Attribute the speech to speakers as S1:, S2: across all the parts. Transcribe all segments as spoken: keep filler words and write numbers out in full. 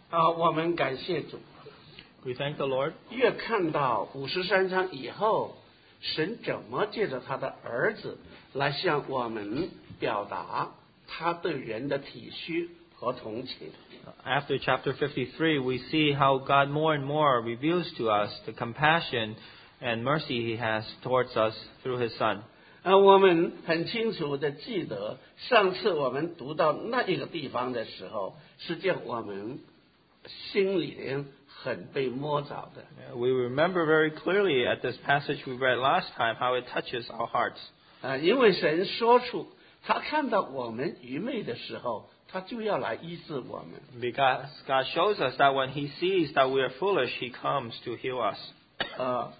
S1: 啊，我们感谢主。
S2: We thank the Lord.
S1: 越看到五十三章以后，神怎么借着他的儿子来向我们表达他对人的体恤和同情。
S2: After chapter fifty-three, we see how God more and more reveals to us the compassion and mercy He has towards us through His Son.
S1: 啊，我们很清楚的记得，上次我们读到那一个地方的时候，实际上我们心里面很被摸着的。
S2: We remember very clearly at this passage we read last time how it touches our hearts.
S1: 啊，因为神说出他看到我们愚昧的时候，他就要来医治我们。
S2: Because God shows us that when He sees that we are foolish, He comes to heal us.
S1: 啊，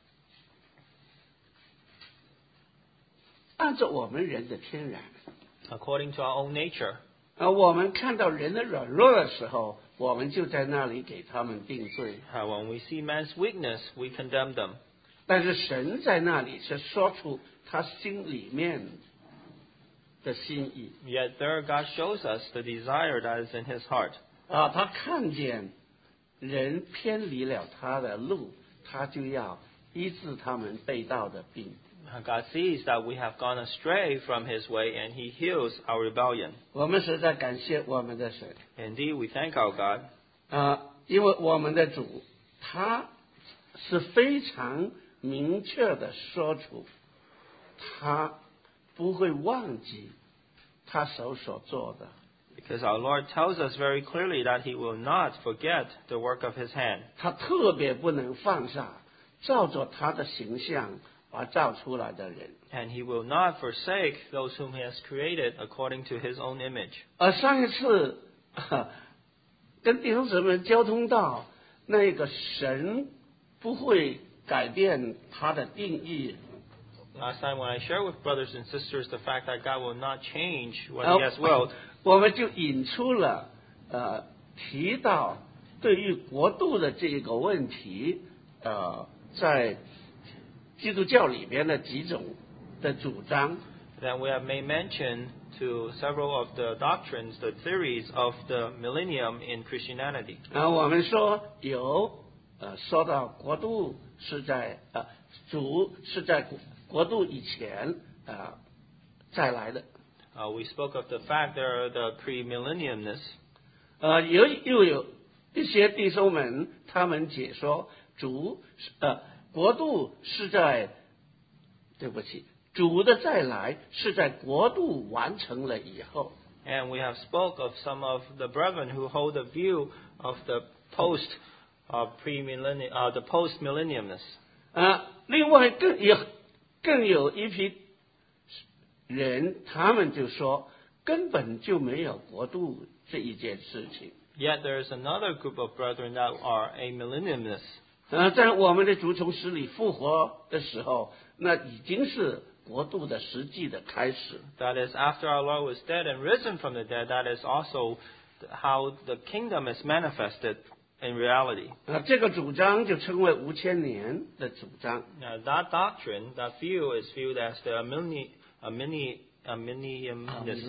S1: 按照我们人的天然，
S2: According to our own nature,
S1: 啊，我们看到人的软弱的时候，我们就在那里给他们定罪。
S2: uh, when we see man's weakness, we condemn them.
S1: 但是神在那里是说出他心里面的心意。
S2: Yet there God shows us the desire that is in His heart.
S1: 啊，他看见人偏离了他的路，他就要医治他们背道的病。
S2: God sees that we have gone astray from His way and He heals our rebellion.
S1: 我们实在感谢我们的神。
S2: Indeed, we thank our God.
S1: 啊，因为我们的主他是非常明确的说出，他不会忘记他手所做的。
S2: Because our Lord tells us very clearly that He will not forget the work of His hand.
S1: 他特别不能放下照着他的形象而造出来的人。
S2: And He will not forsake those whom He has created according to His own image.
S1: 而上一次跟弟兄姊妹交通到那个神不会改变他的定义。
S2: Last time when I shared with brothers and sisters the fact that God will not change what He has willed,
S1: 我们就引出了呃提到对于国度的这个问题，呃，在基督教里边的几种的主张。
S2: then we have made mention to several of the doctrines, the theories of the millennium in Christianity.
S1: 然后我们说有呃说到国度是在呃主是在国度以前呃再来的。
S2: Uh, we spoke of the fact there are the premillenniumness.
S1: 呃，有又有一些弟兄们，他们解说主呃国度是在，对不起，主的再来是在国度完成了以后。
S2: And we have spoke of some of the brethren who hold a view of the post uh, premillennium, uh, the post millenniumness.
S1: 啊，另外更有更有一批人，他们就说根本就没有国度这一件事情。
S2: Yet there is another group of brethren that are a millenniumness.
S1: 呃，在我们的主从死里复活的时候，那已经是国度的实际的开始。
S2: That is, after our Lord was dead and risen from the dead, that is also how the kingdom is manifested in reality.
S1: 啊，这个主张就称为五千年的主张。
S2: Now, that doctrine, that view, is viewed as the millenni- a mini, a millenniumness,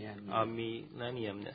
S2: a millenniumness.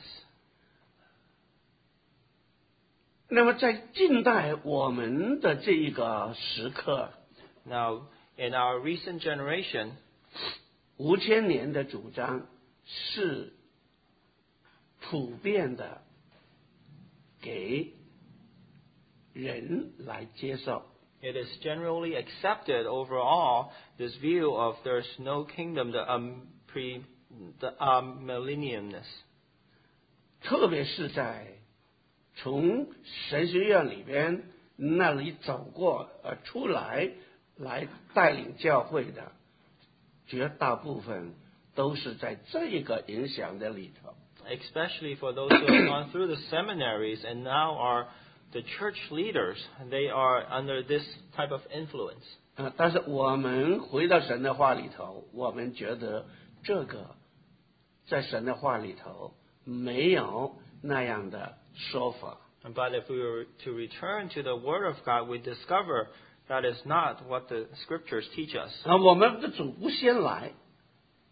S1: 那么在近代我们的这一个时刻，
S2: Now, in our recent generation,
S1: 五千年的主张是普遍的给人来接受。
S2: it is generally accepted overall this view of there's no kingdom, the um, pre, the um, millenniumness.
S1: 特别是在从神学院里边那里走过呃出来来带领教会的，绝大部分都是在这个影响的里头。
S2: Especially for those who have gone through the seminaries and now are the church leaders, they are under this type of influence.
S1: 呃，但是我们回到神的话里头，我们觉得这个在神的话里头没有那样的说法。
S2: But if we were to return to the Word of God, we discover that is not what the Scriptures teach us.
S1: 啊，我们的主不先来，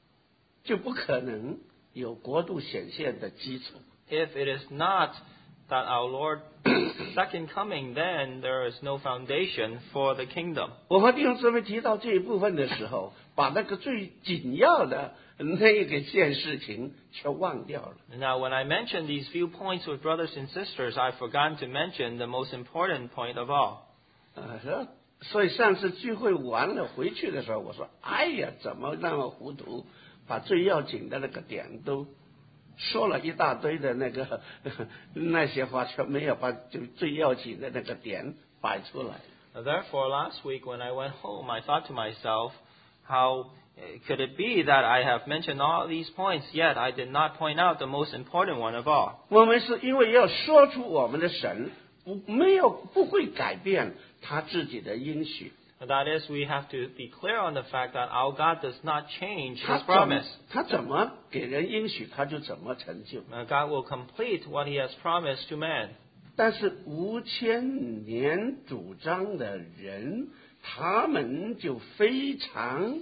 S1: 就不可能有国度显现的基础。
S2: If it is not that our Lord's second coming, then there is no foundation for the kingdom.
S1: 我和弟兄姊妹提到这一部分的时候，把那个最紧要的那一个件事情却忘掉了。
S2: Now, when I mention these few points with brothers and sisters, I've forgotten to mention the most important point of all.
S1: 呃，所以上次聚会完了回去的时候，我说：“哎呀，怎么那么糊涂，把最要紧的那个点都说了一大堆的那个那些话，却没有把就最要紧的那个点摆出来。”
S2: Therefore, last week when I went home, I thought to myself, how could it be that I have mentioned all these points, yet I did not point out the most important one of all?
S1: 我们是因为要说出我们的神不没有不会改变他自己的应许。
S2: That is, we have to be clear on the fact that our God does not change
S1: 他
S2: His
S1: 怎
S2: promise.
S1: 他怎么给人应许，他就怎么成就。
S2: Uh, God will complete what He has promised to man.
S1: 但是无千年主张的人，他们就非常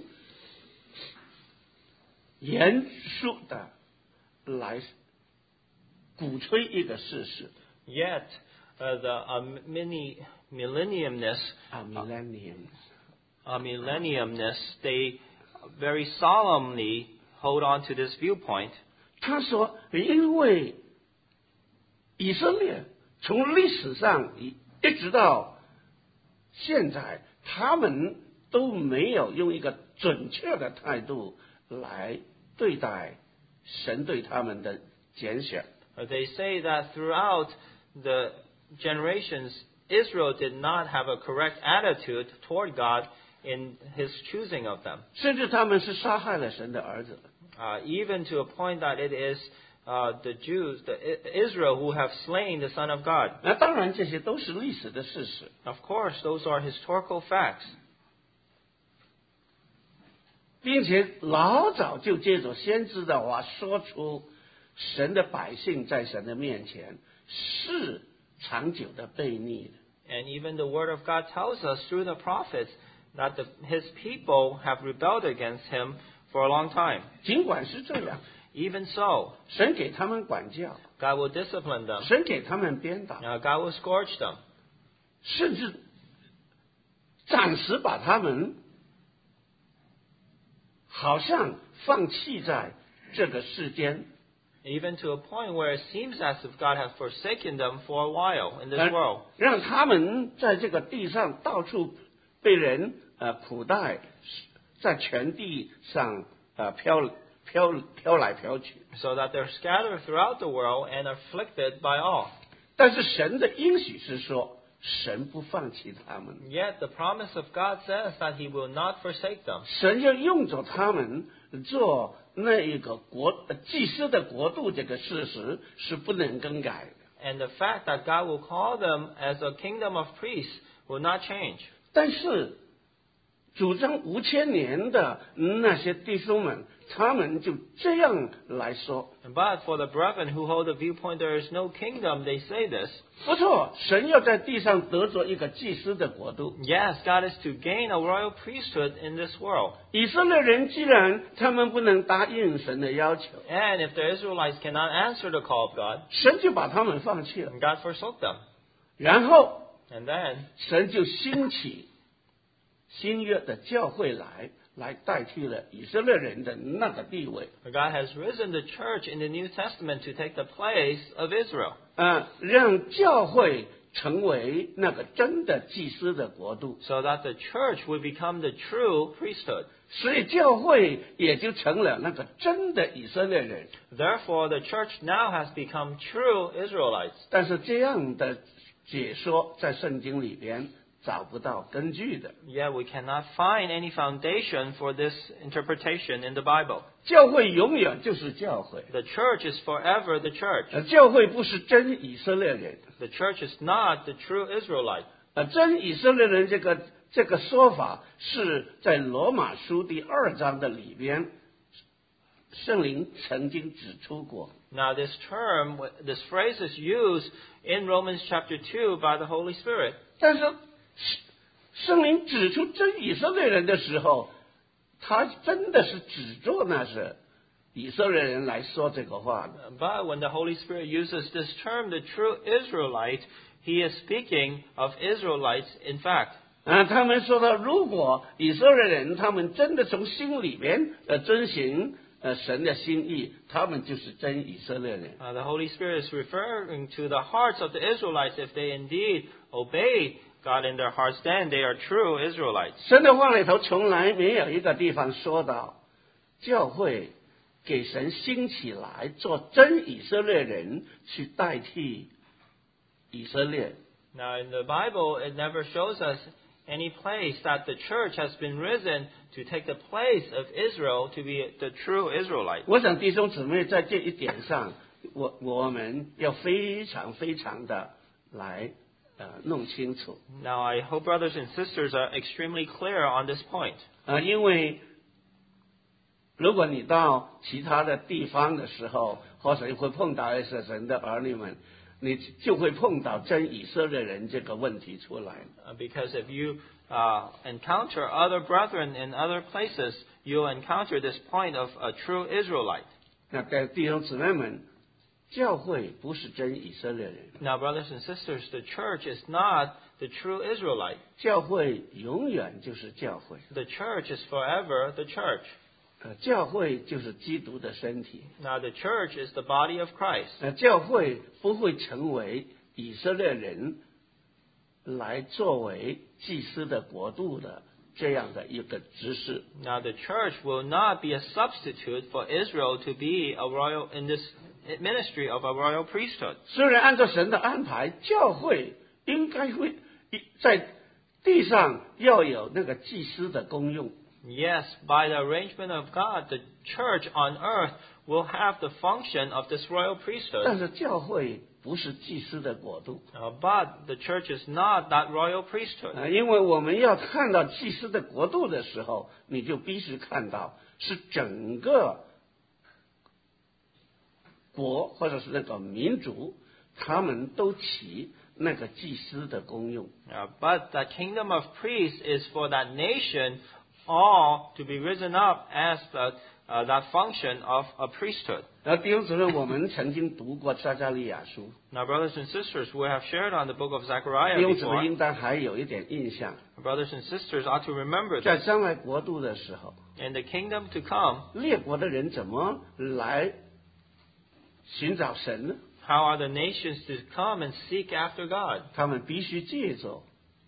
S1: 严肃的来鼓吹一个事实
S2: Yet, uh, the uh, mini millenniumness,
S1: 啊 ，millennium。
S2: uh, millenniumness, they very solemnly hold on to this viewpoint.
S1: 他说，因为以色列从历史上一一直到现在，他们都没有用一个准确的态度来对待神对他们的拣选。
S2: Uh, They say that throughout the generations, Israel did not have a correct attitude toward God in His choosing of them,
S1: 甚至他们是杀害了神的儿子。
S2: uh, even to a point that it is uh, the Jews, the I- Israel, who have slain the Son of God.
S1: 那当然，这些都是历史的事实。
S2: Of course, those are historical facts.
S1: 并且老早就借着先知的话说出，神的百姓在神的面前是长久的悖逆的。
S2: And even the Word of God tells us through the prophets that the, His people have rebelled against Him for a long time.
S1: 尽管是这样，
S2: Even so,
S1: 神给他们管教，
S2: God will discipline them.
S1: 神给他们鞭打，
S2: Now, God will scourge them.
S1: 甚至暂时把他们好像放弃在这个世间，
S2: Even to a point where it seems as if God has forsaken them for a while in this
S1: 而
S2: world.
S1: 让他们在这个地上到处被人呃苦待，在全地上呃飘飘飘来飘去。
S2: So that they're scattered throughout the world and afflicted by all.
S1: 但是神的应许是说，神不放弃他们，
S2: Yet the promise of God says that He will not forsake them.
S1: 神要用着他们做那一个国呃祭司的国度，这个事实是不能更改的。
S2: And the fact that God will call them as a kingdom of priests will not change.
S1: 但是主张五千年的那些弟兄们，他们就这样来说：
S2: But for the brethren who hold the viewpoint there is no kingdom, they say this.
S1: 不错，神要在地上得着一个祭司的国度。
S2: Yes, God is to gain a royal priesthood in this world.
S1: 以色列人既然他们不能答应神的要求，
S2: And if the Israelites cannot answer the call of God,
S1: 神就把他们放弃了。
S2: God forsook them.
S1: 然后
S2: And then
S1: 神就兴起新约的教会来，来代替了以色列人的那个地位。
S2: God has risen the church in the New Testament to take the place of Israel.
S1: 啊，让教会成为那个真的祭司的国度，
S2: So that the church would become the true priesthood.
S1: 所以教会也就成了那个真的以色列人。
S2: Therefore, the church now has become true Israelites.
S1: 但是这样的解说在圣经里边找不到根据的。
S2: Yet we cannot find any foundation for this interpretation in the Bible.
S1: 教会永远就是教会，
S2: The church is forever the church.
S1: 呃，教会不是真以色列人。
S2: The church is not the true Israelite.
S1: 呃，真以色列人这个这个说法是在罗马书第二章的里边，圣灵曾经指出过。
S2: Now, this term, this phrase is used in Romans chapter two by the Holy Spirit.
S1: 但是圣灵指出真以色列人的时候，他真的是指着那是以色列人来说这个话的。
S2: But when the Holy Spirit uses this term, the true Israelite, he is speaking of Israelites in fact.
S1: 啊，他们说到，如果以色列人他们真的从心里边呃遵行呃神的心意，他们就是真以色列人。
S2: Uh, the Holy Spirit is referring to the hearts of the Israelites. If they indeed obey God in their hearts, then they are true Israelites.
S1: 神的话里头从来没有一个地方说到教会给神兴起来做真以色列人去代替以色列。
S2: Now, in the Bible, it never shows us any place that the church has been risen to take the place of Israel to be the true Israelite.
S1: 我想弟兄姊妹在这一点上，我我们要非常非常的来呃弄清楚。
S2: Now, I hope brothers and sisters are extremely clear on this point.
S1: 啊、呃，因为如果你到其他的地方的时候，或者会碰到一些神的儿女们，你就会碰到真以色列人这个问题出来。
S2: Uh, because if you uh, encounter other brethren in other places, you'll encounter this point of a true Israelite.
S1: 那在弟兄姊妹们，教会不是真以色列人，
S2: Now, brothers and sisters, the church is not the true Israelite.
S1: 教会永远就是教会，
S2: The church is forever the church.
S1: 呃，教会就是基督的身体，
S2: Now, the church is the body of Christ.
S1: 呃，教会不会成为以色列人来作为祭司的国度的这样的一个执事。
S2: Now, the church will not be a substitute for Israel to be a royal in this ministry of a royal priesthood.
S1: 虽然按照神的安排，教会应该会在地上要有那个祭司的功用，
S2: Yes, by the arrangement of God, the church on earth will have the function of this royal
S1: 但
S2: priesthood.
S1: 是教会不是祭司的国度。
S2: Uh, but the church is not that royal priesthood.
S1: 啊，因为我们要看到祭司的国度的时候，你就必须看到是整个国或者是那个民族，他们都起那个祭司的功用。
S2: Uh, but the kingdom of priests is for that nation all to be risen up as the, uh, that function of a priesthood.
S1: 然后弟兄姊妹，我们曾经读过撒迦利亚书，
S2: Now, brothers and sisters, we have shared on the book of Zechariah
S1: 弟兄姊
S2: before.
S1: 妹应当还有一点印象，
S2: Brothers and sisters ought to remember
S1: 在
S2: this.
S1: 将来国度的时候，
S2: In the kingdom to come,
S1: 列国的人怎么来寻找神呢？
S2: how are the nations to come and seek after God?
S1: 他们必须借着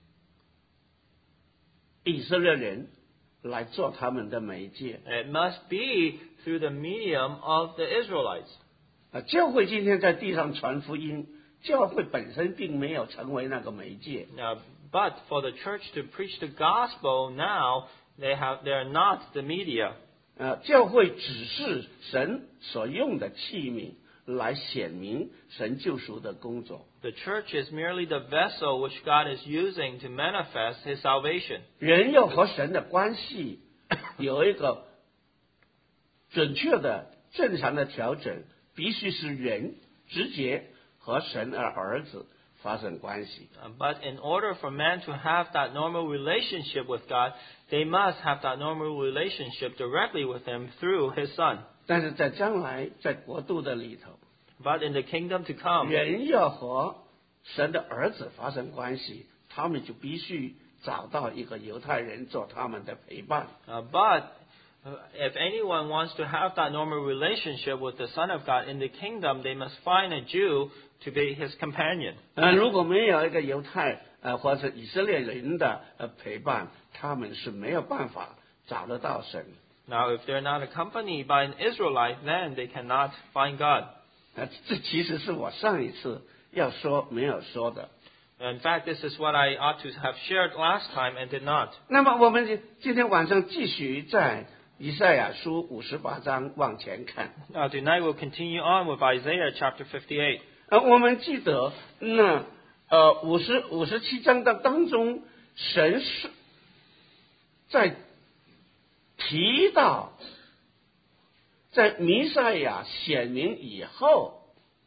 S1: 以色列人来做他们的媒介。
S2: It must be through the medium of the Israelites.
S1: 啊，教会今天在地上传福音，教会本身并没有成为那个媒介。
S2: Now, but for the church to preach the gospel now, they have they are not the media.
S1: 啊，教会只是神所用的器皿，来显明神救赎的工作。
S2: The church is merely the vessel which God is using to manifest His salvation.
S1: 人要和神的关系有一个准确的、正常的调整，必须是人直接和神的儿子发生关系。
S2: Uh, But in order for man to have that normal relationship with God, they must have that normal relationship directly with Him through His Son.
S1: 但是在将来，在国度的里头，
S2: But in the kingdom to come,
S1: 人要和神的儿子发生关系，他们就必须找到一个犹太人做他们的陪伴。
S2: uh, but uh, if anyone wants to have that normal relationship with the Son of God in the kingdom, they must find a Jew to be his companion.
S1: 呃，如果没有一个犹太呃或者以色列人的呃陪伴，他们是没有办法找得到神。
S2: Now, if they're not accompanied by an Israelite, then they cannot find God.
S1: 呃，这其实是我上一次要说没有说的。
S2: In fact, this is what I ought to have shared last time and did not.
S1: 那么我们今今天晚上继续在以赛亚书五十八章往前看。
S2: Now, tonight we'll continue on with Isaiah chapter fifty-eight.
S1: 呃，我们记得那呃五十五十七章的当中，神是在提到在弥赛亚显明以后，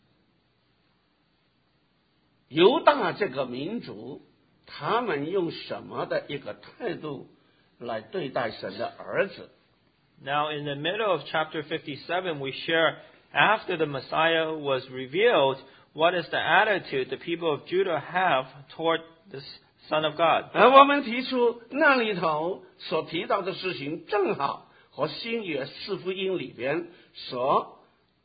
S1: 犹大这个民族，他们用什么的一个态度来对待神的儿子？
S2: Now, in the middle of chapter fifty-seven, we share, after the Messiah was revealed, what is the attitude the people of Judah have toward the Son of God.
S1: 而我们提出那里头所提到的事情，正好和新约四福音里边所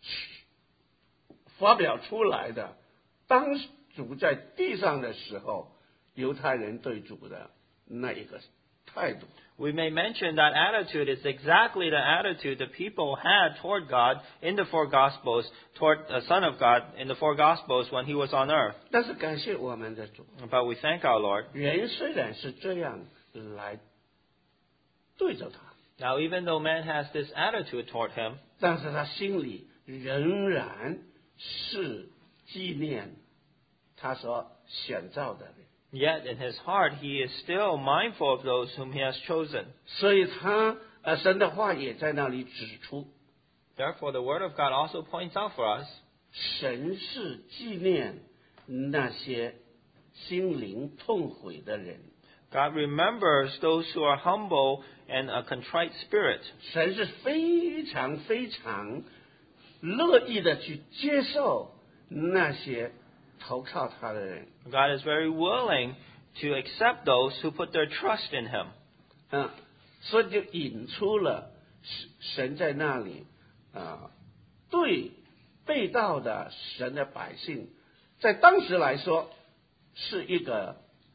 S1: 发表出来的，当主在地上的时候，犹太人对主的那一个态度。
S2: We may mention that attitude is exactly the attitude the people had toward God in the four Gospels, toward the Son of God in the four Gospels when he was on earth.
S1: 但是感谢我们的主，
S2: But we thank our Lord.
S1: 人虽然是这样来对着他，
S2: Now, even though man has this attitude toward him,
S1: 但是他心里仍然是纪念他所选召的人。
S2: yet in his heart he is still mindful of those whom he has chosen.
S1: 所以他呃神的话也在那里指出，
S2: Therefore, the Word of God also points out for us
S1: 神是纪念那些心灵痛悔的人，
S2: God remembers those who are humble and a contrite spirit.
S1: 神是非常非常乐意的去接受那些投靠他的人。
S2: God is very willing to accept those who put their trust in him.
S1: 嗯，所以就引出了神在那里啊，对被盗的神的百姓，在当时来说是一个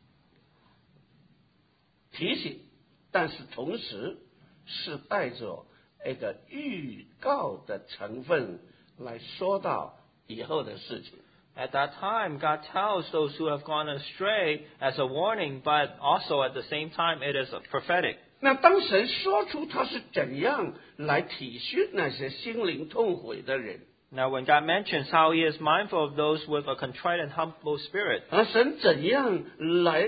S1: 提醒，但是同时是带着一个预告的成分来说到以后的事情。
S2: At that time, God tells those who have gone astray as a warning, but also at the same time it is prophetic.
S1: 那当神说出他是怎样来体恤那些心灵痛悔的人，
S2: Now, when God mentions how he is mindful of those with a contrite and humble spirit,
S1: 而神怎样来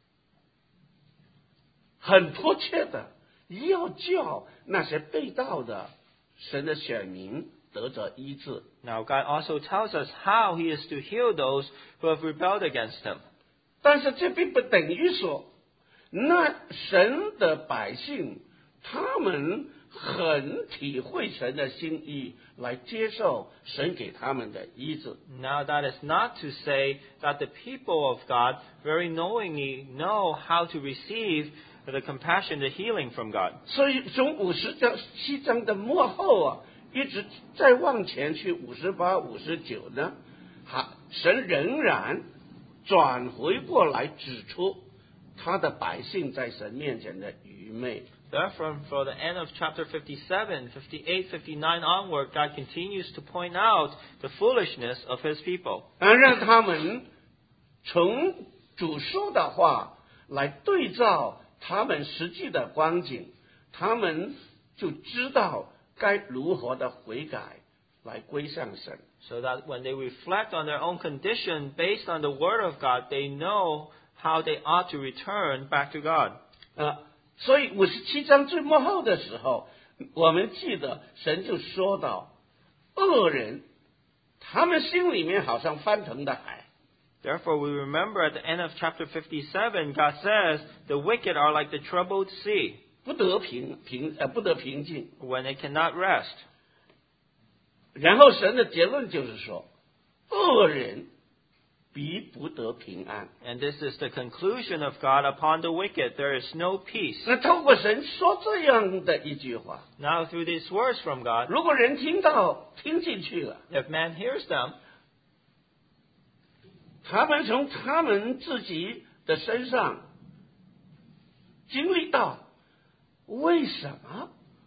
S1: 很迫切的要叫那些被盗的神的选民得着医治。
S2: now God also tells us how he is to heal those who have rebelled against him.
S1: 但是这并不等于说，那神的百姓他们很体会神的心意，来接受神给他们的医治。
S2: Now, that is not to say that the people of God very knowingly know how to receive the compassion, the healing from God.
S1: 所以从五十章七章的末后啊，一直再往前去五十八、五十九呢，好，神仍然转回过来指出他的百姓在神面前的愚昧。
S2: Therefore, for the end of chapter fifty-seven, fifty-eight, fifty-nine onward, God continues to point out the foolishness of his people.
S1: 啊，让他们从主说的话来对照他们实际的光景，他们就知道该如何的悔改来归向神。
S2: So that when they reflect on their own condition based on the Word of God, they know how they ought to return back to God.
S1: 啊，所以五十七章最末后的时候，我们记得神就说到，恶人他们心里面好像翻腾的海。
S2: Therefore, we remember at the end of chapter fifty-seven, God says, the wicked are like the troubled sea,
S1: 不得平平呃不得平静。
S2: when they cannot rest.
S1: 然后神的结论就是说，恶人必不得平安。
S2: And this is the conclusion of God upon the wicked. There is no peace.
S1: 那透过神说这样的一句话，
S2: Now, through these words from God,
S1: 如果人听到听进去了，
S2: if man hears them,
S1: 他们从他们自己的身上经历到，为什么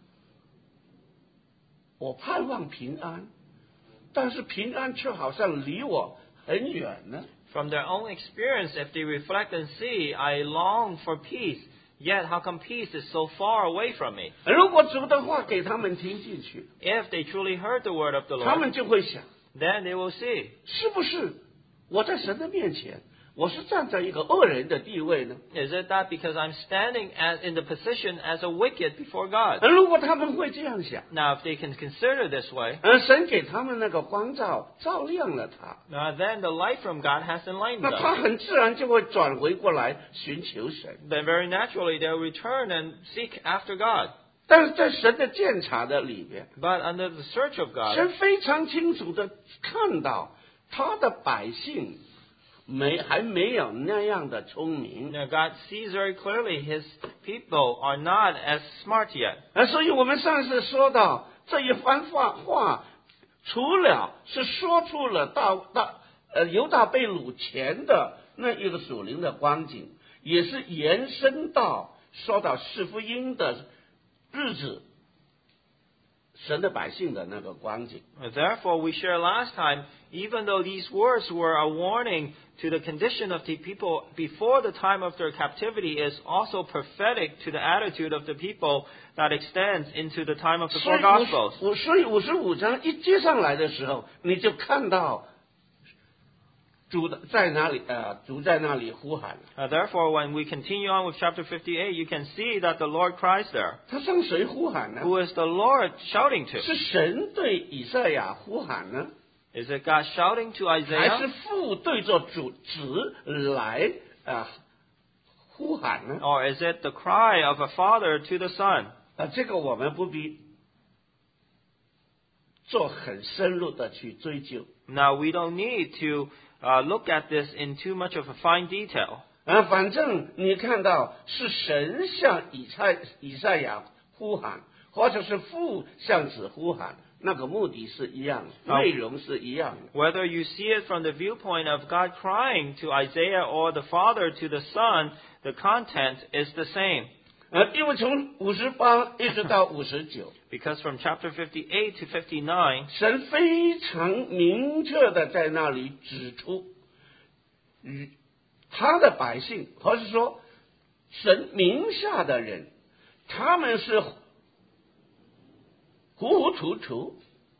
S1: 我盼望平安，但是平安却好像离我很远呢？
S2: from their own experience, if they reflect and see, I long for peace, yet how come peace is so far away from me?
S1: 如果主的话给他们听进去，
S2: If they truly heard the word of the
S1: 他
S2: Lord,
S1: 们就会想，
S2: then they will see.
S1: 是不是我在神的面前，我是站在一个恶人的地位呢？
S2: Is it that because I'm standing as in the position as a wicked before God?
S1: 而如果他们会这样想，
S2: Now, if they can consider this way,
S1: 而神给他们那个光照，照亮了他，
S2: now then the light from God has enlightened
S1: 那他
S2: them.
S1: 很自然就会转回过来寻求神。
S2: Then very naturally they'll return and seek after God.
S1: 但是在神的鉴察的里边，
S2: But under the search of God,
S1: 神非常清楚的看到他的百姓没还没有那样的聪明，
S2: now God sees very clearly His people are not as smart yet.
S1: 啊，所以我们上次说到这一番话话，除了是说出了大大呃犹大被掳前的那一个属灵的光景，也是延伸到说到四福音的日子，神的百姓的那个光景。
S2: Therefore, we shared last time, even though these words were a warning to the condition of the people before the time of their captivity, is also prophetic to the attitude of the people that extends into the time of the
S1: 所
S2: four
S1: 以
S2: Gospels.
S1: 五五所以五十五章一接上来的时候，你就看到主的在那里呃主在那里呼喊，
S2: Uh, therefore, when we continue on with chapter fifty-eight, you can see that the Lord cries there.
S1: 他向谁呼喊呢？
S2: Who is the Lord shouting to?
S1: 是神对以赛亚呼喊呢，
S2: Is it God shouting to
S1: 还是
S2: Isaiah?
S1: 父对着主子来啊、呃、呼喊呢？
S2: Or is it the cry of a father to the son?
S1: 啊，这个我们不必做很深入的去追究。
S2: Now, we don't need to uh, look at this in too much of a fine detail.
S1: 啊，反正你看到是神向以赛以赛亚呼喊，或者是父向子呼喊，那个目的是一样的，
S2: 好
S1: 内容是一样的。
S2: Whether you see it from the viewpoint of God crying to Isaiah or the father to the son, the content is the same.
S1: 呃，因为从五十八一直到五十九，
S2: Because from chapter fifty-eight to fifty-nine,
S1: 神非常明确的在那里指出，与他的百姓，或是说神名下的人，他们是糊糊涂涂、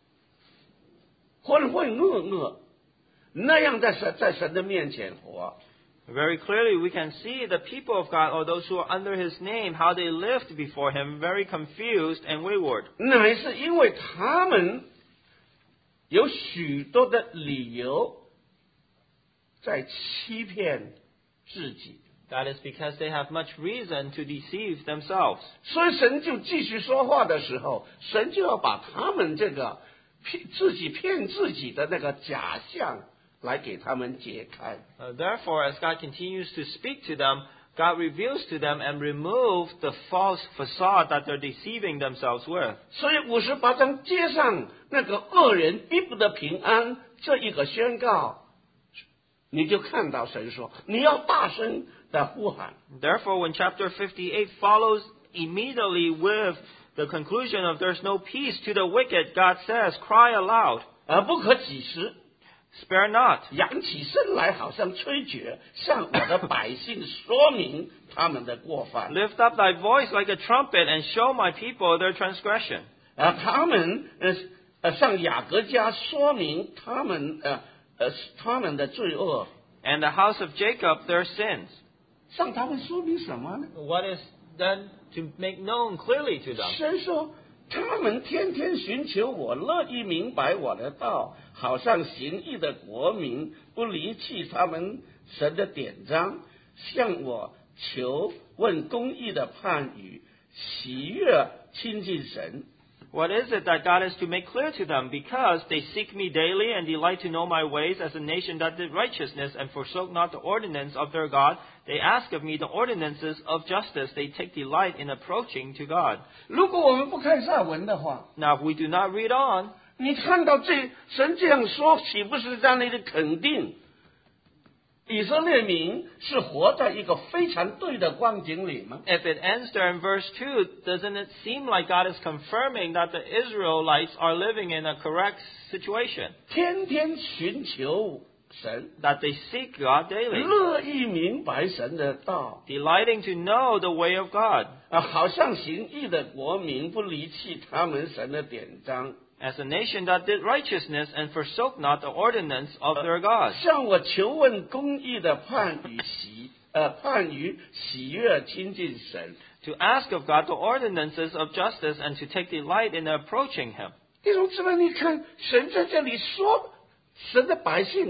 S1: 浑浑噩噩，那样在神在神的面前活。
S2: very clearly we can see the people of God, or those who are under His name, how they lived before Him, very confused and wayward.
S1: 乃是因为他们有许多的理由在欺骗自己，
S2: That is because they have much reason to deceive themselves.
S1: 所以神就继续说话的时候，神就要把他们这个骗自己骗自己的那个假象来给他们解开。
S2: Uh, therefore, as God continues to speak to them, God reveals to them and removes the false facade that they're deceiving themselves with.
S1: 所以五十八章接上那个恶人必不得平安这一个宣告，你就看到神说你要大声的呼喊。
S2: Therefore, when chapter fifty-eight follows immediately with the conclusion of there's no peace to the wicked, God says, cry aloud,
S1: 而不可几时，
S2: spare not.
S1: 扬起声来，好像吹角，向我的百姓说明他们的过犯。
S2: Lift up thy voice like a trumpet and show my people their transgression.
S1: 啊，他们呃呃向雅各家说明他们呃呃他们的罪恶，
S2: And the house of Jacob their sins.
S1: 向他们说明什么呢？
S2: What is done to make known clearly to them?
S1: 神说，他们天天寻求我，乐意明白我的道，好像行义的国民，不离弃他们神的典章，向我求问公义的判语，喜悦亲近神。
S2: What is it that God is to make clear to them? Because they seek me daily and delight to know my ways as a nation that did righteousness and forsook not the ordinance of their God. They ask of me the ordinances of justice. They take delight in approaching to God.
S1: 如果我们不看下文的话，
S2: Now, if we do not read on,
S1: 你看到这神这样说，岂不是在那里肯定以色列民是活在一个非常对的光景里吗？
S2: if it ends there in verse two, doesn't it seem like God is confirming that the Israelites are living in a correct situation?
S1: 天天寻求神，
S2: That they seek God daily,
S1: 乐意明白神的道，
S2: delighting to know the way of God.
S1: 啊，好像行义的国民不离弃他们神的典章，
S2: As a nation that did righteousness and forsook not the ordinance of their God.
S1: 向我求问公义的判语喜，呃，判语喜悦亲近神。
S2: To ask of God the ordinances of justice and to take delight in approaching Him.
S1: 弟兄姊妹，你看神在这里说，神的百姓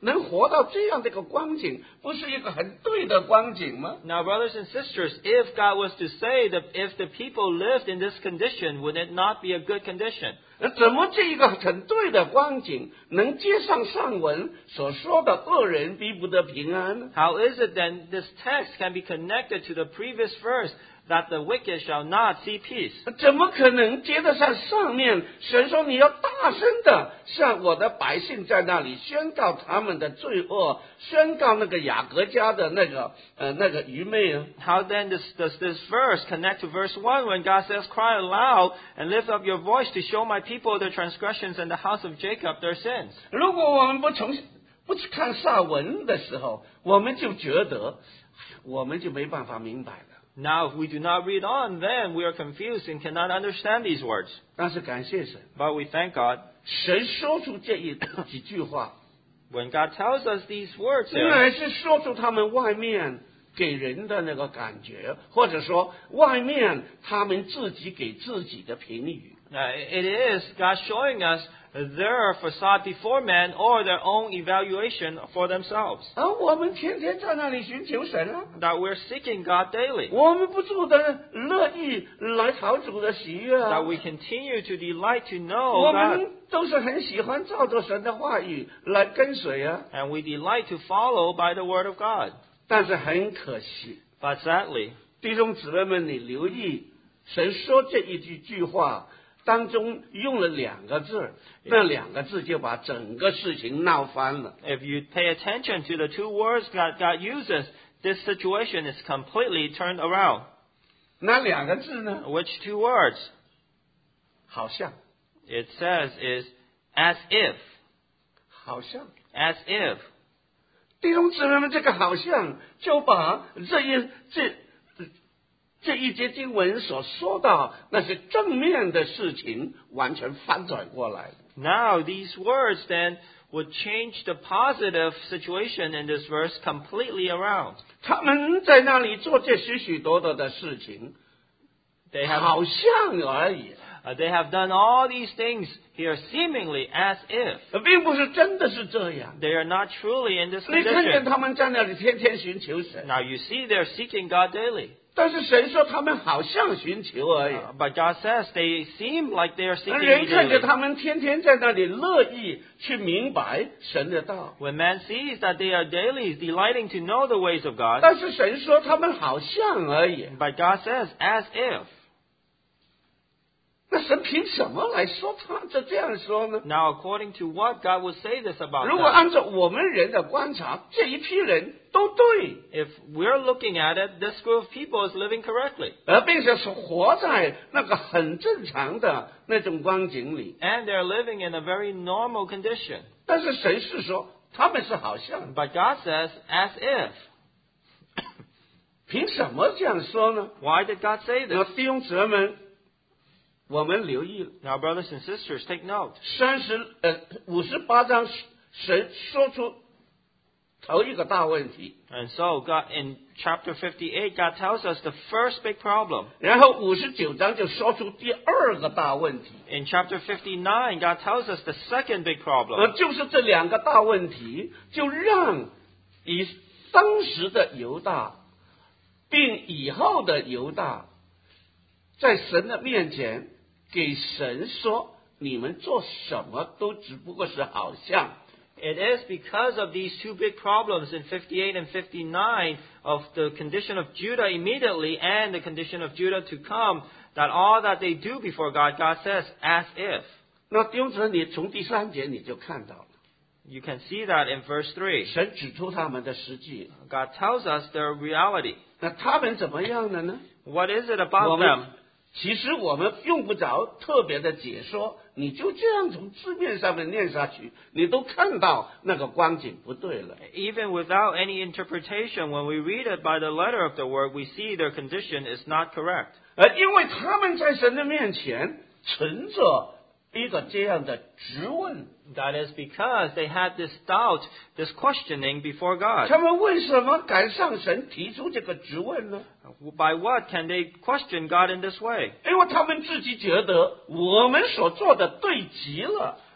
S1: 能活到这样的一个光景，不是一个很对的光景吗？
S2: Now, brothers and sisters, if God was to say that if the people lived in this condition, would it not be a good condition?
S1: 怎么这一个很对的光景能接上上文所说的恶人必不得平安呢？
S2: How is it then this text can be connected to the previous verse that the wicked shall not see peace?
S1: 怎么可能接得上上面神说你要大声的向我的百姓在那里宣告他们的罪恶，宣告那个雅各家的那个呃那个愚昧啊？
S2: How then does, does this verse connect to verse one when God says, cry aloud and lift up your voice to show my people their transgressions and the house of Jacob their sins?
S1: 如果我们不从不去看上文的时候，我们就觉得我们就没办法明白了。
S2: Now, if we do not read on, then we are confused and cannot understand these words.
S1: 但是感谢神，
S2: But we thank God.
S1: 神说出这一几句话，
S2: When God tells us these words here,
S1: 乃是说出他们外面给人的那个感觉，或者说外面他们自己给自己的评语。
S2: uh, it is God showing us their facade before man or their own evaluation for themselves.
S1: 而我们天天在那里寻求神啊，
S2: That we're seeking God daily.
S1: 我们不住的乐意来讨主的喜悦啊
S2: That，we continue to delight to
S1: 我
S2: know God.
S1: 们都是很喜欢照着神的话语来跟随啊。
S2: And we delight to follow by the word of God.
S1: 但是很可惜，
S2: But sadly,
S1: 弟兄姊妹们，你留意，神说这一句句话当中用了两个字，那两个字就把整个事情闹翻了。
S2: if you pay attention to the two words God, God uses, this situation is completely turned around.
S1: 那两个字呢？
S2: Which two words?
S1: 好像，
S2: It says is as if.
S1: 好像。
S2: As if.
S1: 弟兄姊妹们，这个好像就把这一这这一节经文所说到那些正面的事情完全翻转过来。
S2: Now, these words then would change the positive situation in this verse completely around.
S1: 他们在那里做这许许多多的事情，
S2: They have,
S1: 好像而已，
S2: uh, they have done all these things here seemingly as if.
S1: 并不是真的是这样。
S2: They are not truly in this
S1: 你看见
S2: condition.
S1: 他们在那里天天寻求神，
S2: Now, you see they're seeking God daily.
S1: 但是神说他们好像寻求而已。
S2: Uh, but God says they seem like they are seeking
S1: 人
S2: me
S1: 看见
S2: daily.
S1: 他们天天在那里乐意去明白神的道，
S2: When man sees that they are daily delighting to know the ways of God,
S1: 但是神说他们好像而已。
S2: but God says as if.
S1: 那神凭什么来说他这这样说呢？
S2: Now, according to what God would say this about
S1: 如果
S2: them?
S1: 按照我们人的观察，这一批人都对，
S2: If we're looking at it, this group of people is living correctly.
S1: 而并且是活在那个很正常的那种光景里。
S2: And they're living in a very normal condition.
S1: 但是神是说他们是好像，
S2: But God says as if.
S1: 凭什么这样说呢？
S2: Why did God say
S1: 那
S2: this?
S1: 弟兄姊妹们，我们留意了
S2: Now, brothers and sisters, take note.
S1: 三十呃五十八章，神说出头一个大问题，
S2: And so, God, in chapter fifty-eight, God tells us the first big problem.
S1: 然后五十九章就说出第二个大问题。
S2: In chapter fifty-nine, God tells us the second big
S1: 呃，
S2: problem.
S1: 就是这两个大问题，就让以当时的犹大，并以后的犹大，在神的面前给神说：“你们做什么都只不过是好像。”
S2: It is because of these two big problems in fifty-eight and fifty-nine of the condition of Judah immediately and the condition of Judah to come that all that they do before God, God says, as if.
S1: 那弟兄姊妹，你从第三节你就看到了，
S2: You can see that in verse three.
S1: 神指出他们的实际。
S2: God tells us their reality.
S1: 那他们怎么样了呢？
S2: What is it
S1: 我
S2: about
S1: 们
S2: them?
S1: 其实我们用不着特别的解说，你就这样从字面上面念下去，你都看到那个光景不对了。
S2: Even without any interpretation, when we read it by the letter of the word, we see their condition is not correct.
S1: 而因为他们在神的面前存着一个这样的质问，
S2: That is because they had this doubt, this questioning before God.
S1: 他们为什么敢向神提出这个质问呢？
S2: By what can they question God in this way?
S1: 因为他们自己觉得我们所做的对极了，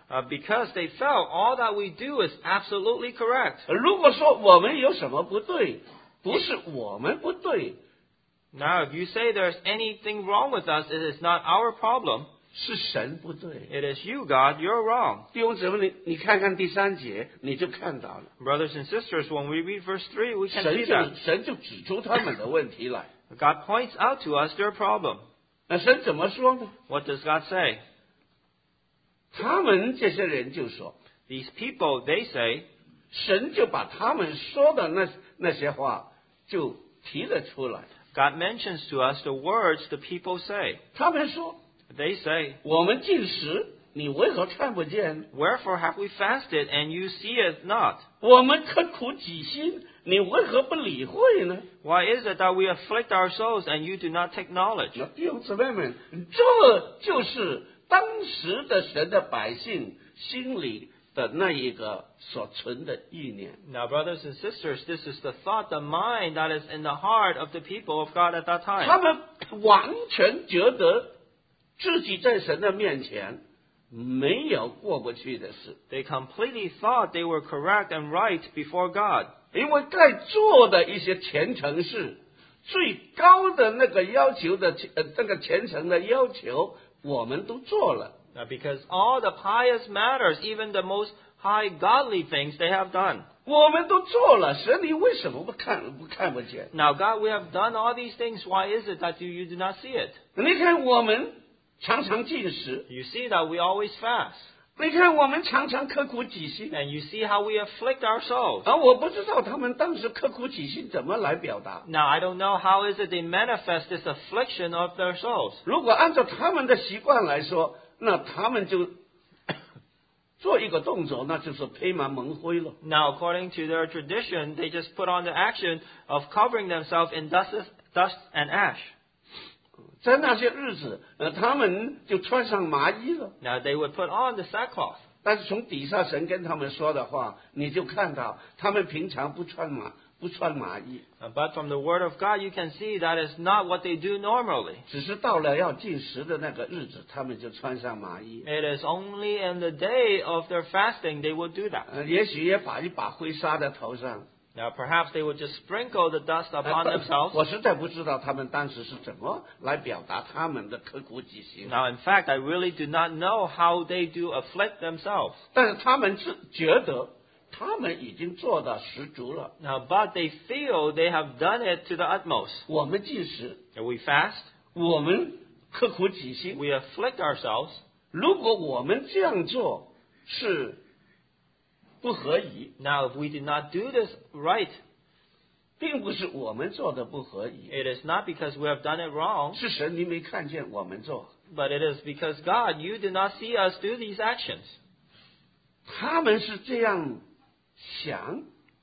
S2: uh, because they felt all that we do is absolutely correct.
S1: 如果说我们有什么不对，不是我们不对，
S2: Now, if you say there's anything wrong with us, it is not our problem.
S1: 是神不对。
S2: It is you, God. You're wrong.
S1: 弟兄姊妹，你你看看第三节，你就看到了，
S2: Brothers and sisters, when we read verse three, we can
S1: 神
S2: see
S1: 就
S2: that.
S1: 神就指出他们的问题来。
S2: God points out to us their problem.
S1: 那神怎么说呢？
S2: What does God say?
S1: 他们这些人就说，
S2: These people, they say,
S1: 神就把他们说的那那些话就提了出来。
S2: God mentions to us the words the people say.
S1: 他们说，
S2: They say,
S1: 我们进食，你为何看不见？
S2: Wherefore have we fasted, and you see it not?
S1: 我们刻苦己心，你为何不理会呢？
S2: Why is it that we afflict our souls, and you do not take knowledge?
S1: 那弟兄姊妹们，这就是当时的神的百姓心里的那一个所存的意念。
S2: Now, brothers and sisters, this is the thought, the mind that is in the heart of the people of God at that
S1: 他
S2: time.
S1: 们完全觉得自己在神的面前没有过不去的事，
S2: They completely thought they were correct and right before God.
S1: 因为该做的一些虔诚事，最高的那个要求的呃那个虔诚的要求，我们都做了。
S2: Now, because all the pious matters, even the most high godly things, they have done.
S1: 我们都做了，神你为什么不看不看不见？
S2: Now, God, we have done all these things. Why is it that you, you do not see it?
S1: 你看我们常常进食，
S2: You see that we always fast.
S1: 你看我们常常刻苦己心，
S2: And you see how we afflict our souls.
S1: 而我不知道他们当时刻苦己心怎么来表达。
S2: Now, I don't know how is it they manifest this affliction of their souls.
S1: 如果按照他们的习惯来说，那他们就做一个动作，那就是披麻蒙灰了。
S2: Now, according to their tradition, they just put on the action of covering themselves in dust, dust and ash.
S1: 在那些日子，呃，他们就穿上麻衣了。
S2: Now, they would put on the sackcloth.
S1: 但是从底下神跟他们说的话，你就看到他们平常不穿麻不穿麻衣，
S2: Uh, But from the Word of God, you can see that is not what they do normally.
S1: 只是到了要进食的那个日子，他们就穿上麻衣。
S2: It is only in the day of their fasting they would do that.
S1: 呃，也许也把一把灰撒在头上。
S2: Now, perhaps they would just sprinkle the dust
S1: 呃
S2: upon
S1: 但
S2: themselves.
S1: 我实在不知道他们当时是怎么来表达他们的刻苦己心。
S2: Now, in fact, I really do not know how they do afflict themselves.
S1: 但是他们是觉得他们已经做到十足了。
S2: Now, but they feel they have done it to the utmost.
S1: 我们进食，
S2: And we fast,
S1: 我们刻苦己心。
S2: we afflict ourselves.
S1: 如果我们这样做是不合宜，
S2: Now, if we did not do this right,
S1: 并不是我们做的不合宜，
S2: it is not because we have done it wrong,
S1: 是神你没看见我们做。
S2: but it is because God, you did not see us do these actions.
S1: 他们是这样想，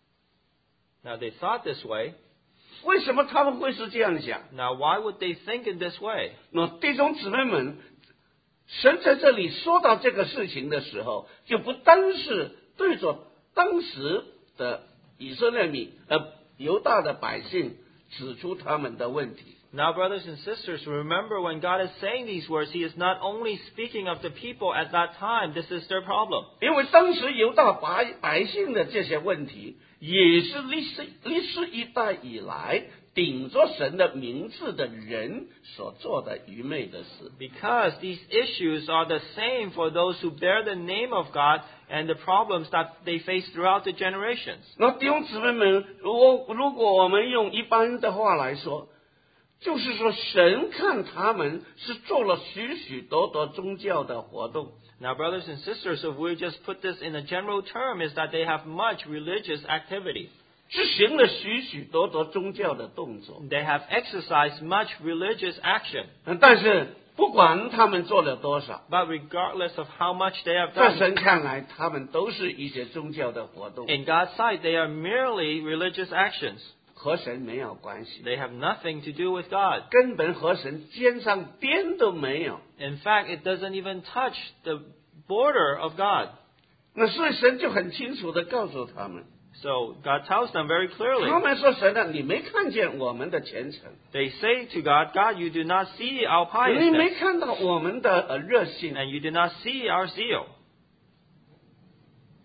S2: Now, they thought this way.
S1: 为什么他们会是这样想？
S2: Now, why would they think in this way?
S1: 那弟兄姊妹们，神在这里说到这个事情的时候，就不单是对着当时的以色列民呃犹大的百姓指出他们的问题。
S2: Now, brothers and sisters, remember when God is saying these words, He is not only speaking of the people at that time. This is their problem.
S1: 因为当时犹大百百姓的这些问题，也是历史历史一代以来顶着神的名字的人所做的愚昧的事。
S2: Because these issues are the same for those who bear the name of God and the problems that they face throughout the generations.
S1: 那弟兄姊妹们，如果如果我们用一般的话来说，就是说神看他们是做了许许多多宗教的活动。
S2: Now, brothers and sisters, if we just put this in a general term, is that they have much religious activity.
S1: 执行了许许多多宗教的动作，
S2: They have exercised much religious action.
S1: 但是不管他们做了多少，
S2: But regardless of how much they have
S1: 在
S2: done,
S1: 神看来，他们都是一些宗教的活动，
S2: in God's sight, they are merely religious actions.
S1: 和神没有关系，
S2: They have nothing to do with God.
S1: 根本和神尖上边都没有。
S2: In fact, it doesn't even touch the border of God.
S1: 那所以神就很清楚的告诉他们，
S2: So God tells them very
S1: 他
S2: clearly.
S1: 们说神啊，你没看见我们的虔诚，
S2: They say to God, God, you do not see our
S1: 你没
S2: piousness,
S1: 看到我们的呃热心，
S2: and you do not see our zeal.